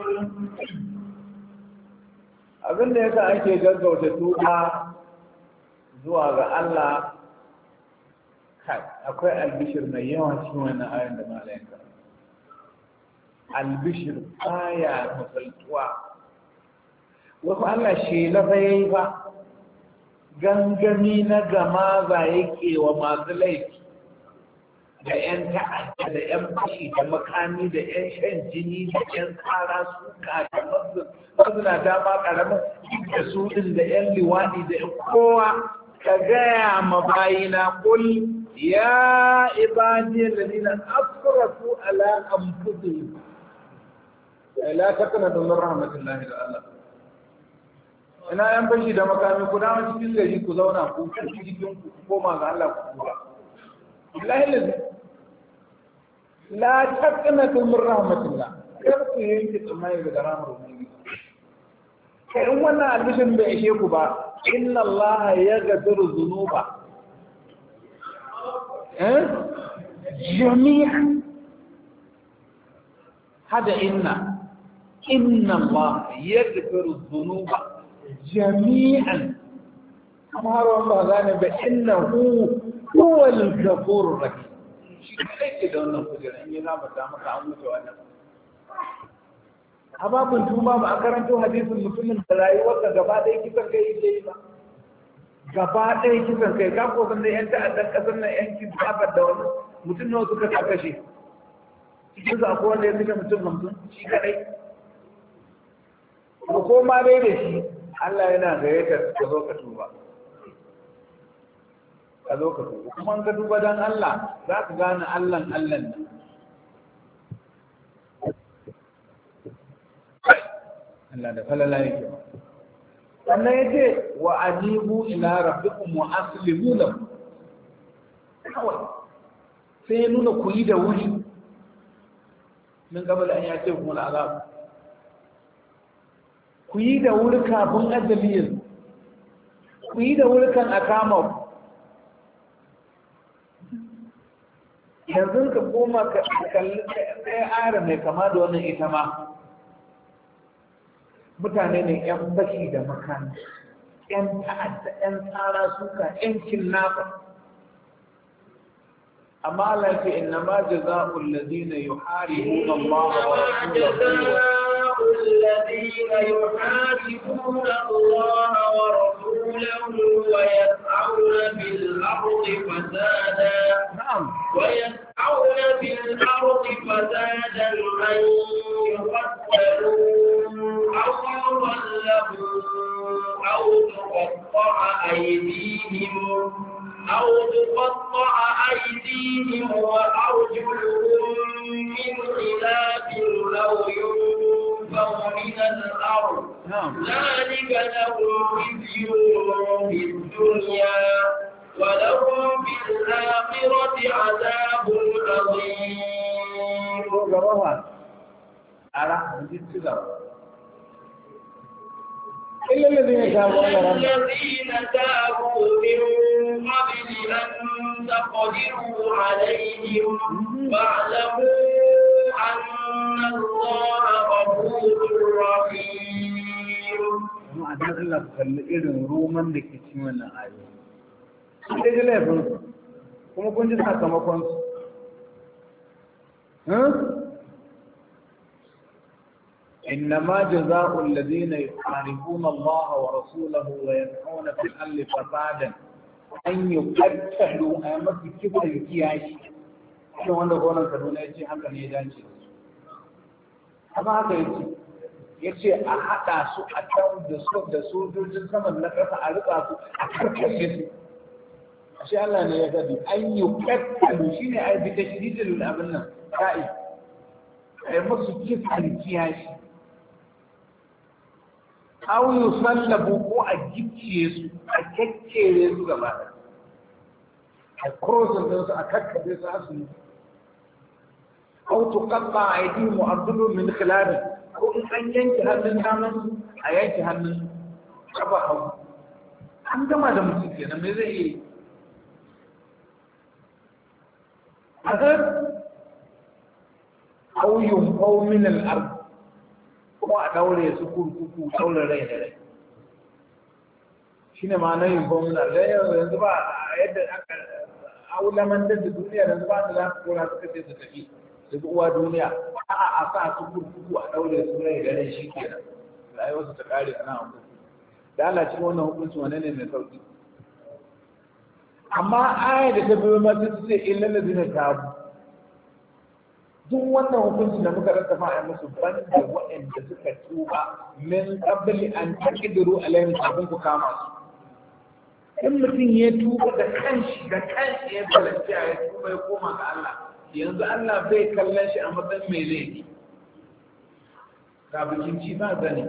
abin da yasa ake gaggauta tuba zuwa ga Allah kai akwai albishir mai yawa cikin wannan ayan da malayin ka albishir baya misaltuwa wasu Allah shela fa yayi ba gangami na gama za yake wa masu laifi da yan ta'adda da yan fashi da makami da yan shan jini da yan tsara suka da masu na dama karamin da su din da yan liwaɗi da yan kowa ka gaya ma bayina kul ya ibadiyar lalina asrafu ala anfusihim la taqnatu min rahmatillahi da Allah ina yan fashi da makami ku dama cikin gari ku zauna ku cikin ku koma ga Allah ku kura billahi lazi la taqnatu min rahmatillah kar ku yanke tsammani daga rahmar ubangiji kai in wannan albishin bai ishe ku ba inna Allah yaghfiru dhunuba eh jami'an hada inna inna Allah yaghfiru dhunuba jami'an kamar wanda gane ba innahu huwal ghafurur rahim shi kai ke da wannan kujera in yana bata maka an wuce wannan ababun tuba ba a karanto hadisin mutumin da rayuwarsa gaba ɗaya kisan kai yake yi ba gaba ɗaya kisan kai ka ko san da yan ta'addan kasar nan yan kidnapper da wani mutum nawa suka kashe cikin su akwai wanda ya kashe mutum hamsin shi kadai ko ma dai da shi Allah yana gayyatar ka zo ka tuba ka zo ka tuba kuma ka tuba dan Allah za ka gane Allah Allah ne Allah da falala yake sannan yace wa anibu ila rabbikum wa aslimu lahu kawai sai nuna ku yi da wuri min gabal an yace kuma al'azab ku yi da wuri kafin ajali yanzu ku yi da wuri kan a kama ku yanzu ka koma ka kalli ɗaya ara mai kama da wannan ita ma mutane ne yan bashi da makani yan ta'adda yan tsara suka yan kidnapper amma Allah ce inna ma jazaa'ul ladina yuharibuna Allah wa rasulahu الذين يحاربون الله ورسوله ويسعون في الأرض فسادا نعم ويسعون في الأرض فسادا أن يقتلوا أو يغلبوا أو تقطع أيديهم أو تقطع أيديهم وأرجلهم من خلاف أو ينفوا من الأرض ذلك لهم خزي في الدنيا ولهم في الآخرة عذاب عظيم. 啊，你知道。 إلا الذين تابوا الذين تابوا من قبل أن تقدروا عليهم فاعلموا أن الله غفور رحيم. وأنا أقول لك إذن روما لكتير من الآيات. sai da laifin kuma kun ji sakamakon su إنما جزاء الذين يحاربون الله ورسوله ويسعون في الأرض فسادا أن يقتلوا أمام كبر الكياش شو wanda gonan Kaduna yace haka ne ya dace amma haka yace yace a hada su a kan da su da sojojin saman na kasa a rika su a karkashe su shi Allah ne ya gadi an yi kattalu shine ai bi tashdidil abin nan kai ai musu kisan kiyashi aw yusallabu ko a gicciye su a kekkere su gaba a cross din su a kakkabe su asu aw tuqatta aydihim wa arjuluhum min khilaf ko in an yanke hannun daman su a yanke hannun kafa hagu an gama da mutum kenan me zai yi أو ينفوا من الأرض ko a daure su kurkuku daure rai da rai shine ma'ana yin gwamna da yanzu ba yadda aka aulaman da duniya yanzu ba da za su kora suka ce su tafi su uwa duniya a a sa su kurkuku a daure su rai da rai shi kenan rayuwar su ta kare a nan hukunci da Allah cikin wannan hukunci wane ne mai sauki amma aya da ta biyo ma ta ce illal ladina tabu duk wannan hukunci da muka rantsa a musu banda waɗanda suka tuba min qabli an taqidiru alaihim kafin ku kama su in mutum ya tuba da kanshi da kanshi ya balanci ya tuba ya koma ga Allah yanzu Allah bai kallon shi a matsayin mai laifi ga bikin ci ba zane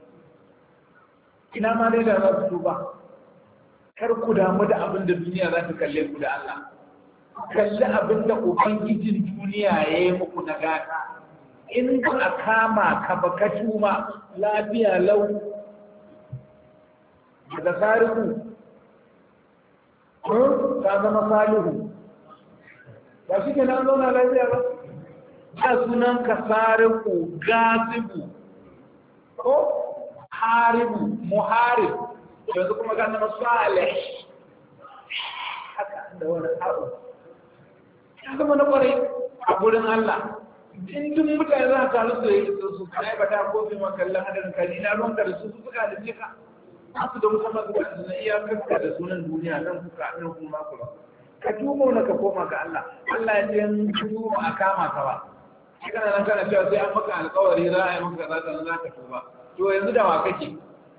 ina ma dai da za su tuba kar ku damu da abin da duniya za ta kalle ku da Allah kalli abin da ubangijin duniya ya yi muku na gata in ba a kama ka ba ka tuma lafiya lau daga sariku ka zama salihu ba shi ke nan zauna lafiya ba ya sunan ka sariku gasibu ko haribu muharib yanzu kuma ga zama salih haka da wani abu ya zama na kwarai a gurin Allah in duk mutane za ka taru su yi su kai ba ta kofi makallan hadarin kaji na ruwan da su suka da jika su da musamman suka da sunan iyakarka da sunan duniya nan kuka nan kuma ku ba ka tumo na ka koma ga Allah Allah ya ce in tumo a kama ka ba shi kana nan kana cewa sai an maka alƙawari za a yi maka kaza sannan za ka tuba to yanzu da wa kake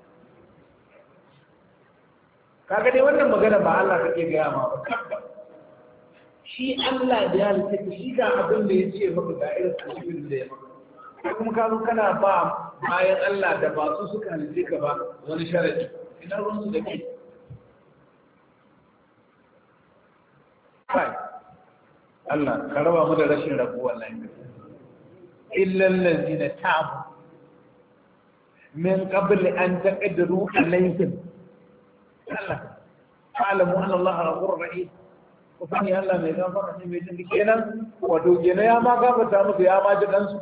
kaga dai wannan magana ba Allah kake gaya ma ba tabbas shi Allah da ya halitta shi ga abin da ya ce maka ga irin alƙawarin da ya maka sai kuma ka zo kana ba bayan Allah da ba su suka halitta ka ba wani sharadi ina ruwan su da ke kai Allah ka raba mu da rashin rabu wallahi illa allazina tabu min qabl an taqdiru alayhim Allah ta'lamu anna Allah ghafurur rahim ko fani Allah mai gafara ne mai jin kenan wato kenan ya ma gafarta musu ya ma ji dan su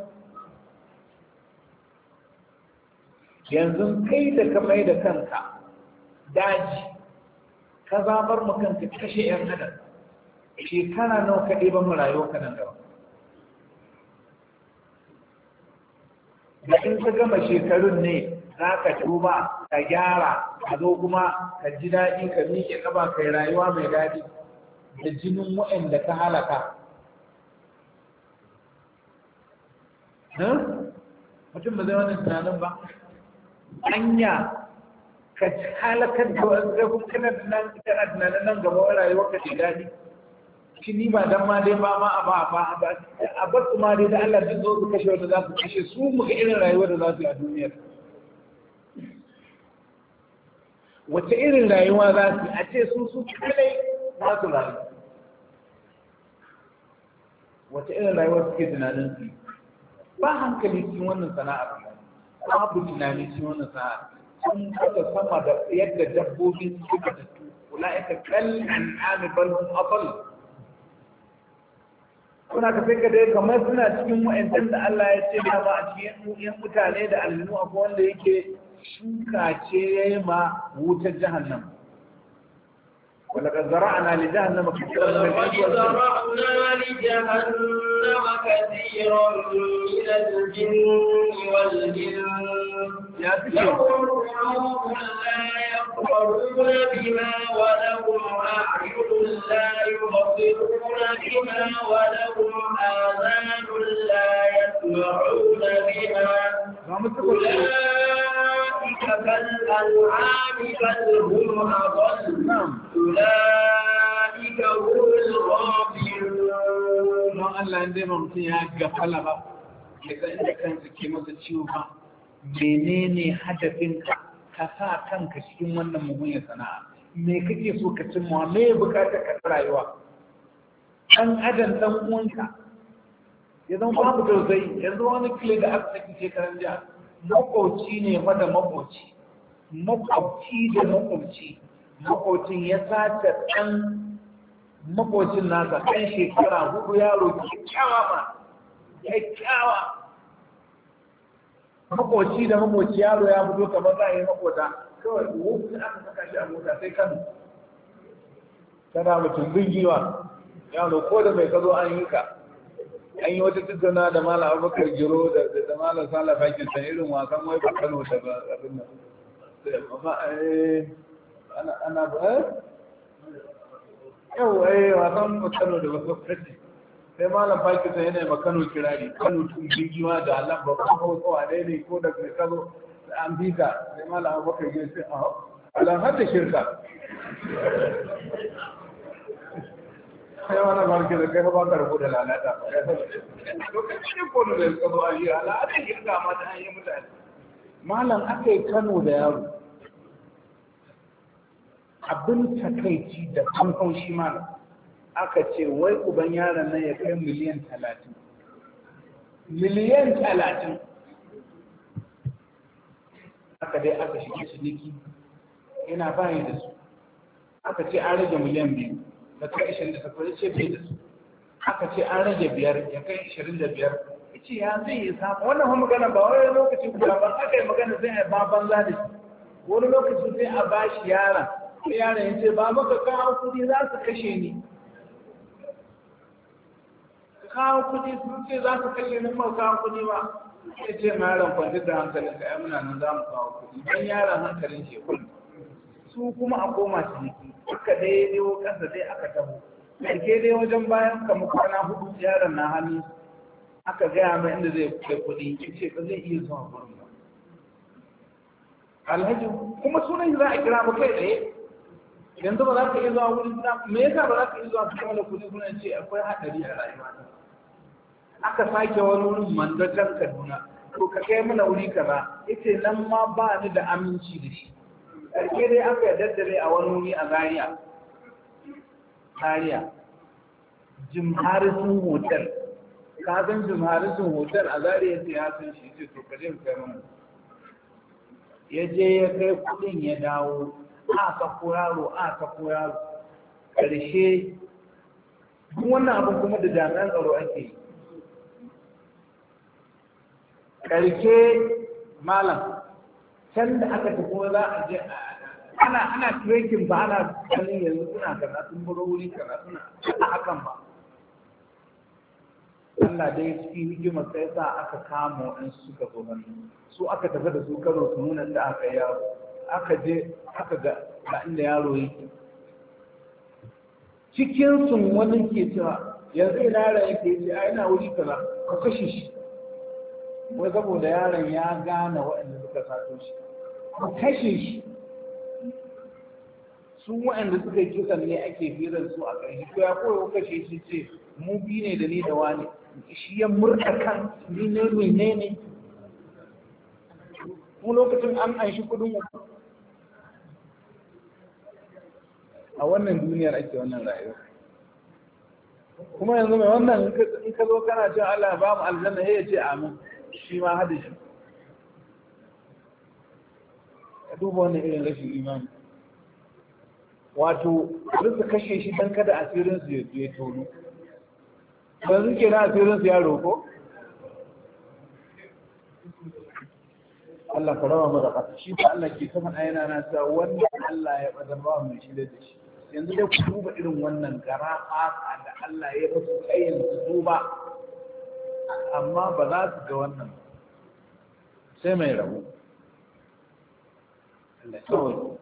yanzu kai da ka mai da kanka daji ka zabar mu kanka kashe yan adam shekara nawa ka ɗiban mu rayuwa ka nan gaba da in ka gama shekarun ne za ka tuba ka gyara ka zo kuma ka ji daɗi ka miƙe ƙaba ka yi rayuwa mai daɗi da jinin waɗanda ka halaka mutum ba zai wani tunanin ba anya ka halakar da wasu zai kuma kana tunanin nan gaba wa rayuwa ka ce daɗi shi ni ba dan ma dai ba ma a ba a ba a bar su ma dai da Allah duk zo su kashe wanda za su kashe su mu ga irin rayuwar da za su yi a duniyar wace irin rayuwa za su a ce su su kalai za su rayu wace irin rayuwa suke tunanin su ba hankali cikin wannan sana'ar babu tunani cikin wannan sana'ar sun kasa sama da yadda dabbobi suka tattu ula'ika kal an'ami bal hum adall kuna ka sai ka dai kamar suna cikin wa'antan da Allah ya ce ba a cikin yan mutane da aljinu akwai wanda yake shuka ce yayi ma wutar jahannam ولقد زرعنا لجهنم كثيرا من ولقد زرعنا لجهنم كثيرا من الجن والإنس لهم قلوب لا يفقهون بها ولهم أعين لا يبصرون بها ولهم آذان لا يسمعون بها أولئك كالأنعام بل هم أضل أولئك هم الغافلون. الله عندما mutum ya gafala ba daga inda kanka ke masa ciwo ba menene hadafinka ka sa kanka cikin wannan mummunan sana'a me kake so ka cimma me bukatar ka rayuwa dan adam dan uwanka ya zama babu tausayi yanzu wani kile da aka saki shekaran jiya makwauci ne fa da makwauci makwauci da makwauci makwaucin ya sace ɗan makwaucin nasa ɗan shekara hudu yaro kyakkyawa ma kyakkyawa makwauci da makwauci yaro ya fito kamar za a yi makwauta kawai wuce aka saka shi a mota sai kan tana mutum bingiwa yaro ko da mai kazo an yi ka an yi wata tattauna da malam abubakar giro da malam sala fakin san irin wasan wai ba kano da ba abin nan ana ana ba yau eh wasan ba kano da ba kwakwati sai malam fakin san yana ma kano kirari kano tun bingiwa da allah ba ko hausa wane ne ko da mai kazo an bi ka sai malam abubakar giro sai a alan har da shirka sai wani barke da kai ba ka rubu da lalata lokacin ko da ka zo a yi al'ada girga ma da an yi mutane malam aka yi Kano da yaro abin takaici da kamfan shi malam aka ce wai uban yaron nan ya kai miliyan talatin miliyan talatin aka dai aka shige ciniki yana bayan da su aka ce an rage miliyan biyu da kai ishirin da takwas ce bai da su aka ce an rage biyar ya kai ishirin da biyar ya ce ya zai yi samu wannan kuma magana ba wani lokaci guda ba aka yi magana zai a ba banza da shi wani lokaci sai a ba shi yaron sai yaron ya ce ba maka kawo kuɗi za su kashe ni kawo kuɗi sun ce za su kashe ni ba kawo kuɗi ba sai ce ma yaron kwanci da hankalin ka ai muna nan za mu kawo kuɗi don yaron hankalin shi kullum su kuma a koma ciniki aka daidai kansa dai aka taho karke dai wajen bayan kama kwana hudu yaron na hannu aka gaya mai inda zai kai kuɗi ya ce ba zai iya zuwa gurin ba alhaji kuma sunan za a kira ba kai tsaye yanzu ba za ka iya zuwa wurin suna me yasa ba za ka iya zuwa su kama kuɗi suna ce akwai haɗari a rayuwa aka sake wani wurin mandatar kaduna to ka kai mana wuri kaza yace nan ma ba ni da aminci da shi ƙarfe dai aka yi daddare a wani wuri a Zaria. Zaria. Jim Harrison Hotel. Ka san Jim Harrison Hotel a Zaria sai ya san shi ce to kaje mu kai mana. Ya je ya kai kuɗin ya dawo, a sako yaro, a sako yaro. Ƙarshe duk wannan abin kuma da jami'an tsaro ake yi. Ƙarshe malam can da aka tafi za a je ana ana trekking ba ana ganin yanzu suna kaza sun buro wuri kaza suna a hakan ba Allah dai cikin hikimar sai sa aka kama waɗansu suka zo hannu su aka tafi da su karo su nuna da aka yaro aka je aka ga ga inda yaro yake cikin sun wani ke cewa yanzu ina yaron yake ce a ina wuri kaza ka kashe shi wai saboda yaron ya gane waɗanda suka sato shi ku kashe shi su waɗanda suka yi kisan ne ake firar su a ƙarshe ko ya koyo kashe shi ce mu bi ne da ni da wani shi ya murɗa kan ni ne mene ne mu lokacin an an shi kudin mu a wannan duniyar ake wannan rayuwa kuma yanzu mai wannan in ka zo kana cewa Allah ba mu aljanna ya ce amin shi ma hada shi duba wannan irin rashin imani wato duk su kashe shi don kada asirinsu ya ya tono don suke na asirinsu ya roko Allah ka raba mu da ƙasa shi ta Allah ke sama ayana na sa wanda Allah ya bada ba mu shi da shi yanzu dai ku duba irin wannan gara fasa da Allah ya musu tsayin su duba amma ba za su ga wannan sai mai rabu Allah kawai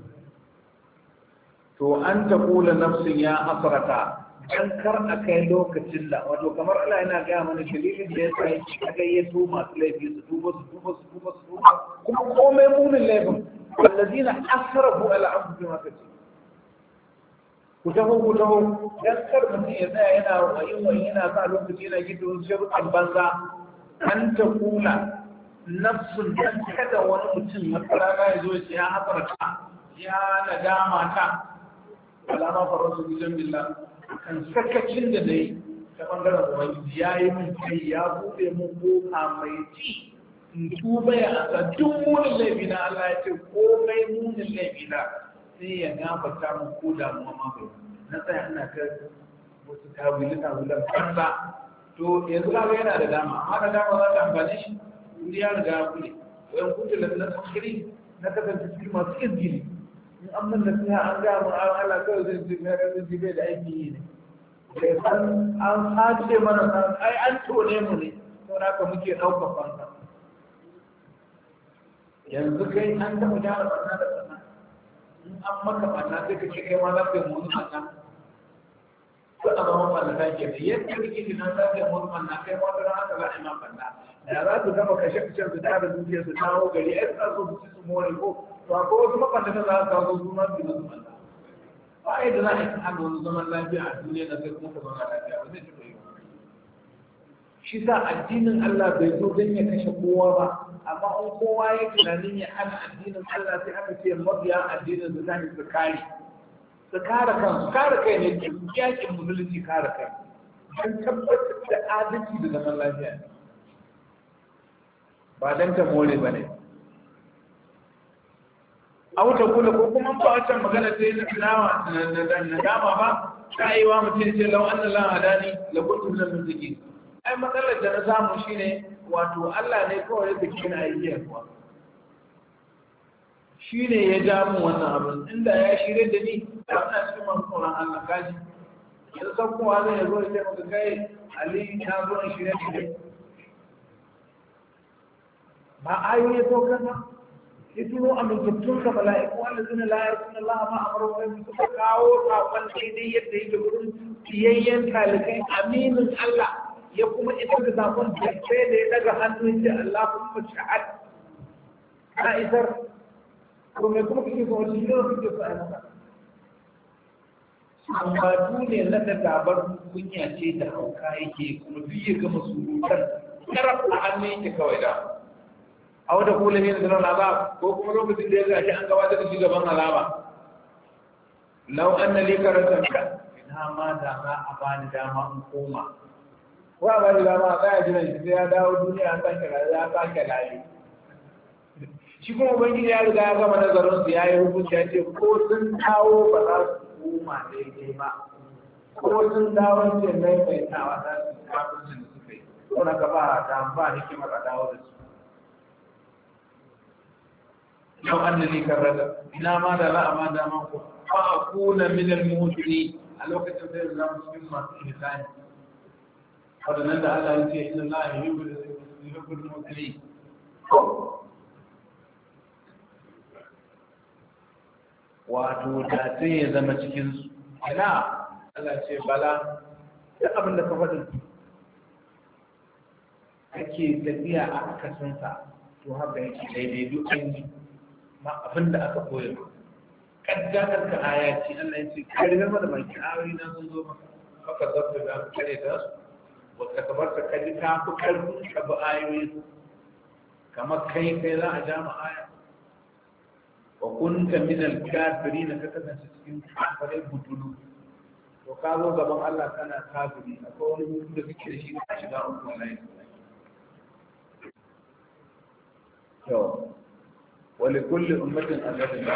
to an ta kula nafsin ya asrata dan kar a kai lokacin da wato kamar Allah yana gaya mana dalilin da ya sa yake kaga ya to masu laifi su tuba su tuba su tuba su tuba kuma komai munin laifin wallazina asrafu ala anfusihim ma kace ku taho ku taho dan kar mutum ya tsaya yana wayin wayin yana sa lokaci yana gido sharuɗan banza an ta kula nafsun dan kada wani mutum wata rana ya zo ya ce ya hasarta ya nadama ta alama faransu bijan billah kan sakacin da dai ta bangaren ubangiji ya yi min kai ya bude mun boka mai ci in tuba ya asa duk munin laifi na Allah ya ce komai munin laifi na sai ya gabata mun ko damuwa ma bai na tsaya ina ta wasu tawili tawilan kansa to yanzu kaga yana da dama amma da dama za ta amfani shi wuri ya riga ya kule wayan kuce da na tsakiri na kasance cikin masu izgili in an mun nasiha an ga mu an Allah kawai zai ji na ganin jibe da aiki yi ne sai san an sace mana san ai an tone mu ne to haka muke dauka fansa yanzu kai an taɓa gyara barna da barna in an maka barna sai ka ce kai ma za ka yi mu barna ko a zama barna ta ke da yadda kake tunan za ka yi mu barna kai ma da haka za a yi ma barna da za su gama kashe kashen su da dukiyar su dawo gari ai suna so su ci su more ko to akwai wasu makwantata za su kawo su ma su yi musu malla ba a yadda za a yi ta hanga wani zaman lafiya a duniya na sai kuma ka zauna lafiya ba zai ci bai shi sa addinin Allah bai zo don ya kashe kowa ba amma in kowa ya tunanin ya hana addinin Allah sai aka ce mabiya addinin su zai su kare su kare kansu kare kai ne yakin musulunci kare kai don tabbatar da adalci da zaman lafiya ba don ta more ba ne auta kula ko kuma ba wancan magana sai na tilawa na dama ba ta yi wa mutum ce lau an Allah hadani la kuntu min al-mutaqin ai matsalar da na samu shine wato Allah ne kawai da ke na ayyuka kuwa shine ya ja mu wannan abin inda ya shirye da ni da ina cikin manzon Allah kaji yanzu san kowa zai zo ya ce maka kai Ali ya zo in shirye da ni ba ayoyi to kaza يتلو أمن تبتلك ملائكة والذين لا يرسون الله ما أمروا وهم يتفقعوا فأقل إيدي يدي يقولون تيين كالكين أمين الله يقوم إذا تقول جفيد إذا هنو إنت الله كم شعد لا إذر كم يقوم كيف يقول لي كيف أنا amma dole na da gabar kunya ce da hauka yake kuma biye ga masurutan karab a hannun yake kawai da a wata kula ne da nan azab ko kuma lokacin da ya gashi an gabatar da shi gaban azaba law anna li karatan ka ina ma da za a bani dama in koma ko a bani dama a tsaya jiran shi sai ya dawo duniya an sake rayuwa ya sake layi shi kuma ubangiji ya riga ya gama nazarin su ya yi hukunci ya ce ko sun dawo ba za su koma daidai ba ko sun dawo ce mai mai tawa za su kafin da suka yi ko na gaba da ba hikimar a dawo da su لو أن لي كرة إلى ماذا لا ماذا منكم فأكون من المهتدين الوقت تبدأ الله مسلم ما فيه ثاني قد ندى الله يقول إن الله يحب المهتدين wato da sai ya zama cikin su ina Allah ce bala duk abin da ka faɗi kake tafiya a akasinsa to haka yake daidai duk an ma abin da aka koya kaddatar ka ayati Allah ya ce kare da baki ayoyi na sun zo maka maka zabta da aka kare da su wata kabarta kaji ta fi karfin ka bi ayoyi kamar kai kai za a ja ma aya wa kunta min al-kafirin ka kasance cikin kafirai butulu to ka zo gaban Allah kana kafiri akwai wani mutum da kake da shi ka shiga uku wallahi to ولكل أمة أجل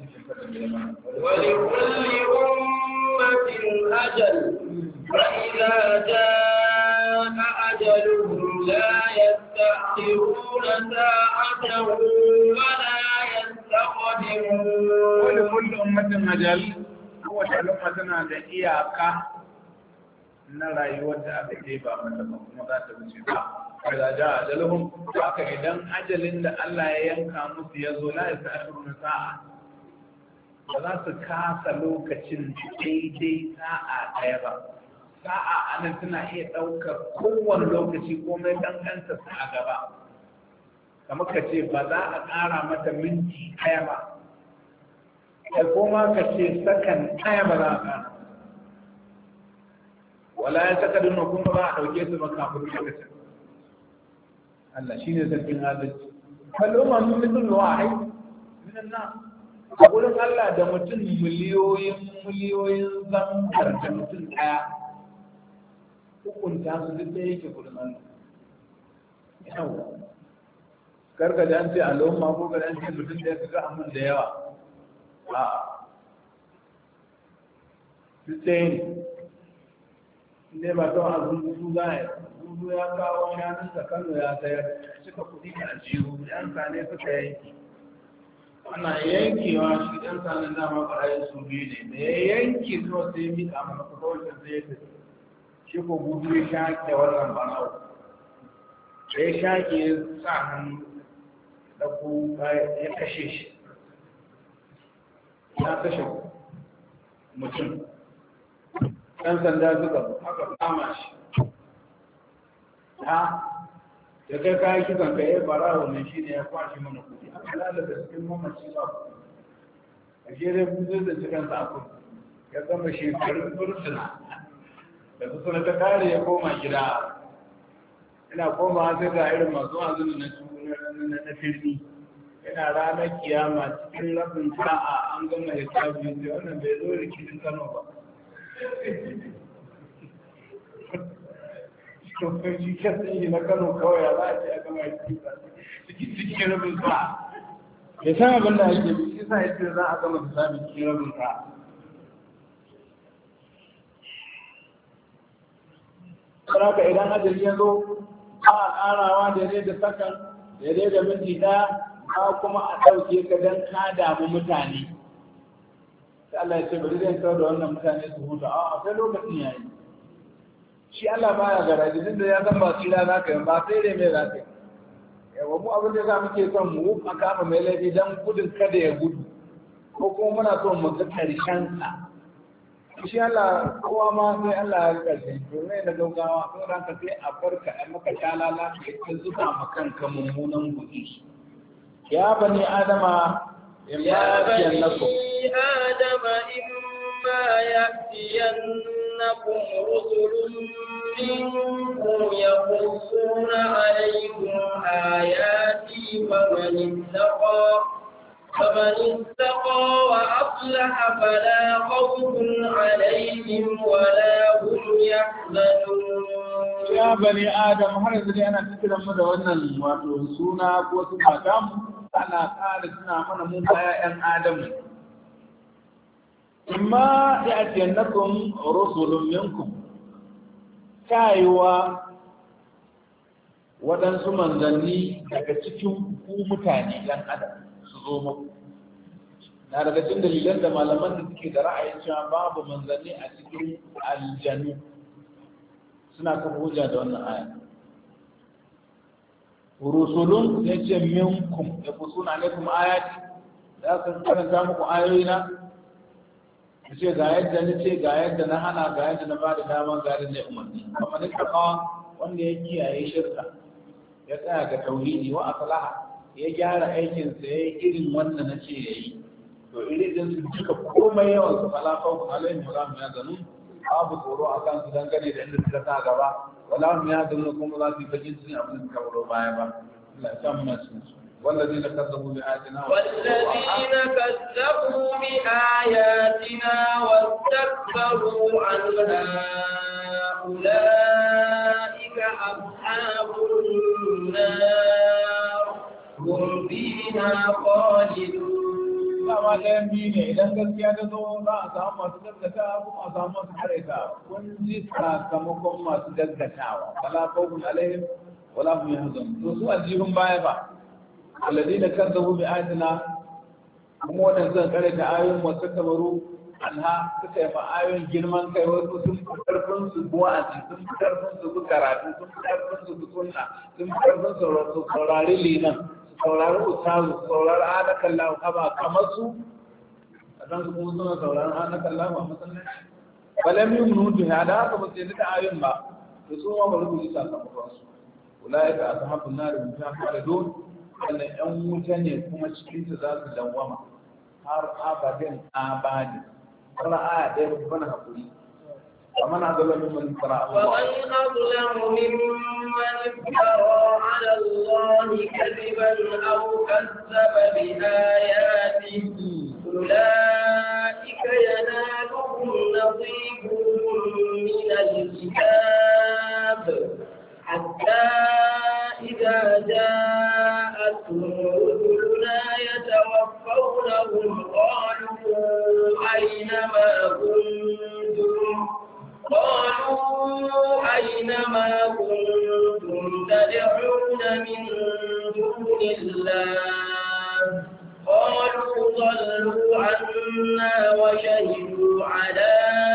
ولكل أمة أجل فإذا جاء أجلهم لا يستأخرون ساعة ولا يستقدمون. ولكل أمة أجل هو الأمة da iyaka na rayuwar da aka ce ba mata ba kuma za ta wuce ba. Kaza ja ajaluhum haka idan ajalin da Allah ya yanka musu ya zo la yasta'khiruna sa'a ba za su kasa lokacin daidai sa'a ɗaya ba. Sa'a anan tana iya ɗaukar kowane lokaci komai danganta su a gaba. Kamar ka ce ba za a ƙara mata minti ɗaya ba. Kai koma ka ce sakan ɗaya ba za a ƙara. Wala ya saka duna kuma ba a ɗauke su ba kafin lokacin. Allah shi ne sarkin adalci. Kaloma mun mutum wahai minan nan. A wurin Allah da mutum miliyoyin miliyoyin zangar da mutum ɗaya hukunta su duk da yake wurin Allah. Yawa. Karka da an ce al'umma ko ga an ce mutum da ya kaga amin da yawa. A'a. Duk ɗaya ne. Ne ba ta a zungu za a yi. Zungu ya kawo shanunsa Kano ya sayar suka kuɗi a jihu yan sane suka yanki. Ana yankewa shi yan sanen dama ɓarayin su biyu ne. Da ya yanki zuwa sai mika mana kusa wancan sai ya tafi. Shi ko gudu ya shaƙe wannan banau. Da ya shaƙe ya sa hannu da ku ya kashe shi. Ya kashe mutum. ɗan sanda suka aka kama shi ha da kai kayan kisan ka yi barawo ne shi ne ya kwashe mana kudi aka lalata cikin mamaci ba a shere buzur da cikin sakon ya gama shekarun fursuna da su suna ta kare ya koma gida ina koma sai ga irin masu azumi na na firni yana ranar kiyama cikin rabin sa'a an gama hisabi sai wannan bai zo rikicin Kano ba shi kasan yi na Kano kawai ya za a ce a gama cikin cikin rabin sa'a ya san abin da ake bi shi sa ya ce za a gama hisabi cikin rabin sa'a saraka idan ajali ya zo ba a ƙarawa daidai da sakan daidai da minti ɗaya ba kuma a ɗauke ka don ka damu mutane sai Allah ya ce bari zai kawo da wannan mutane su huta a akwai lokacin yayi shi Allah baya garaji tunda ya san ba tsira za ka yi ba sai dai mai za ka yi yawa mu abin da za mu ke son mu a kama mai laifi don gudun kada ya gudu ko kuma muna son mu ga karshen sa shi Allah kowa ma sai Allah ya karshe to ne da gaugawa ko ran ka sai a farka a maka talala ka zuba ma kanka mummunan gudu ya bani adama يا بني آدم إما يأتينكم رسل منكم يقصون عليكم آياتي فمن اتقى فمن اتقى وأصلح فلا خوف عليهم ولا هم يحزنون. يا بني آدم هل إذا أنا تكلم مدونا وتوسونا وتوسونا كم ana ƙara suna mana mun baya ‘yan Adamu. Imma ya ce nakon rusulun yankum, kayewa waɗansu manzanni daga cikin ku mutane ‘yan Adam su zo muku. Na daga cikin dalilan da malaman da suke da ra'ayin cewa babu manzanni a cikin aljanu suna kafa hujja da wannan aya. rusulun ya ce minkum ya kusuna alaikum ayati da aka karanta muku ayoyina ya ce ga yadda na ce ga yadda na hana ga yadda na ba da dama ga yadda na umarni amma ni kafa wanda ya kiyaye shirka ya tsaya ga tauhidi wa aslaha ya gyara aikinsa ya yi irin wanda na ce ya yi to irin din su duka komai yawan su fala khawfun alaihim wa lahum yahzanun babu tsoro a kan su dangane da inda suka sa gaba wala hum yahzanun kuma za su yi bakin cikin abin da suka baro baya ba Allah ya sa mu cikin su والذين كذبوا بآياتنا والذين كذبوا بآياتنا واستكبروا عنها أولئك أصحاب النار هم فيها فيها خالدون. dama ɗayan biyu ne idan gaskiya ta zo za a samu masu gaggatawa kuma a samu masu karaitawa. Kun ji sakamakon masu gaggatawa wala khawfun alaihim wala hum yahzanun. To su aljihun baya ba alladina kazzabu bi ayatina kuma wadanda suka karaita ayoyin wasu tabaru anha suka yi ayoyin girman kai wasu sun fi karfin su buwa'azi sun fi karfin su su karatu sun fi karfin su su sunna sun fi karfin su saurari liman saurari ustazu saurari anakan lahu kama kamar su a dan su kuma suna saurari anakan lahu a masallaci balam yi munu da da haka ba sai da ayoyin ba da su ma ba rubuta sakamakon su ulaika ashabun nar hum fiha khalidun wannan yan wuta ne kuma cikin ta za su dawwama har abadin abadi wala aya ɗaya ba bana hakuri ومن أظلم ممن افترى ومن أظلم ممن افترى على الله كذبا أو كذب بآياته أولئك ينالهم نصيبهم من الكتاب حتى إذا جاءتهم رسلنا يتوفونهم قالوا أين ما كنتم قالوا أين ما كنتم تدعون من دون الله قالوا ضلوا عنا وشهدوا على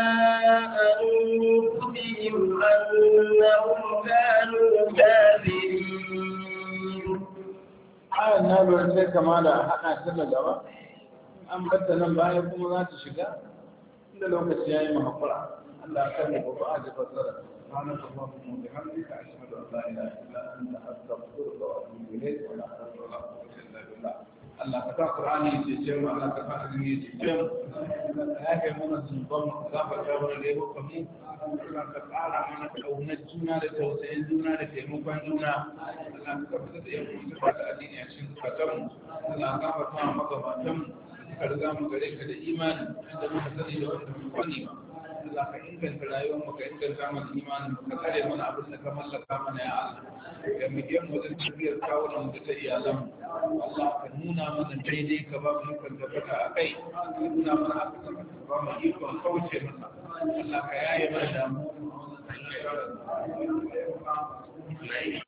أنفسهم أنهم كانوا كافرين. آية نابع سيكا مالا حقا سنة جوا أم بدنا بايكم ذات شقا إلا لو كسيائي محفرة الله كذب وفاجئ فصلت. سبحانك اللهم وبحمدك أشهد أن لا إله إلا أنت أستغفرك وأتوب إليك ولا حول ولا قوة إلا بالله. Allah ka sa Qur'ani ya ce mu Allah ka sa azumi ya ce mu ya kai mana zunuban mu za ka ga wani lebo kamu Allah ka ƙara mana kaunar juna da tausayin juna da taimakon juna Allah ka tabbata da yan kuma da addini a cikin zukatan mu Allah ka gafarta mana magabatan mu ka riga mu gare ka da imani da muka sani da wanda mu sani ba Allah ka inganta rayuwar mu ka inganta mana imanin mu ka tsare mana abin da ka mallaka mana ya Allah ka mige mu wajen tafiyar kawunan mu da ta iyalan mu Allah ka nuna mana daidai ka ba mu ikon tabbata a kai ka nuna mana aka ka ba mu ikon kauce masa Allah ka yaye mana damu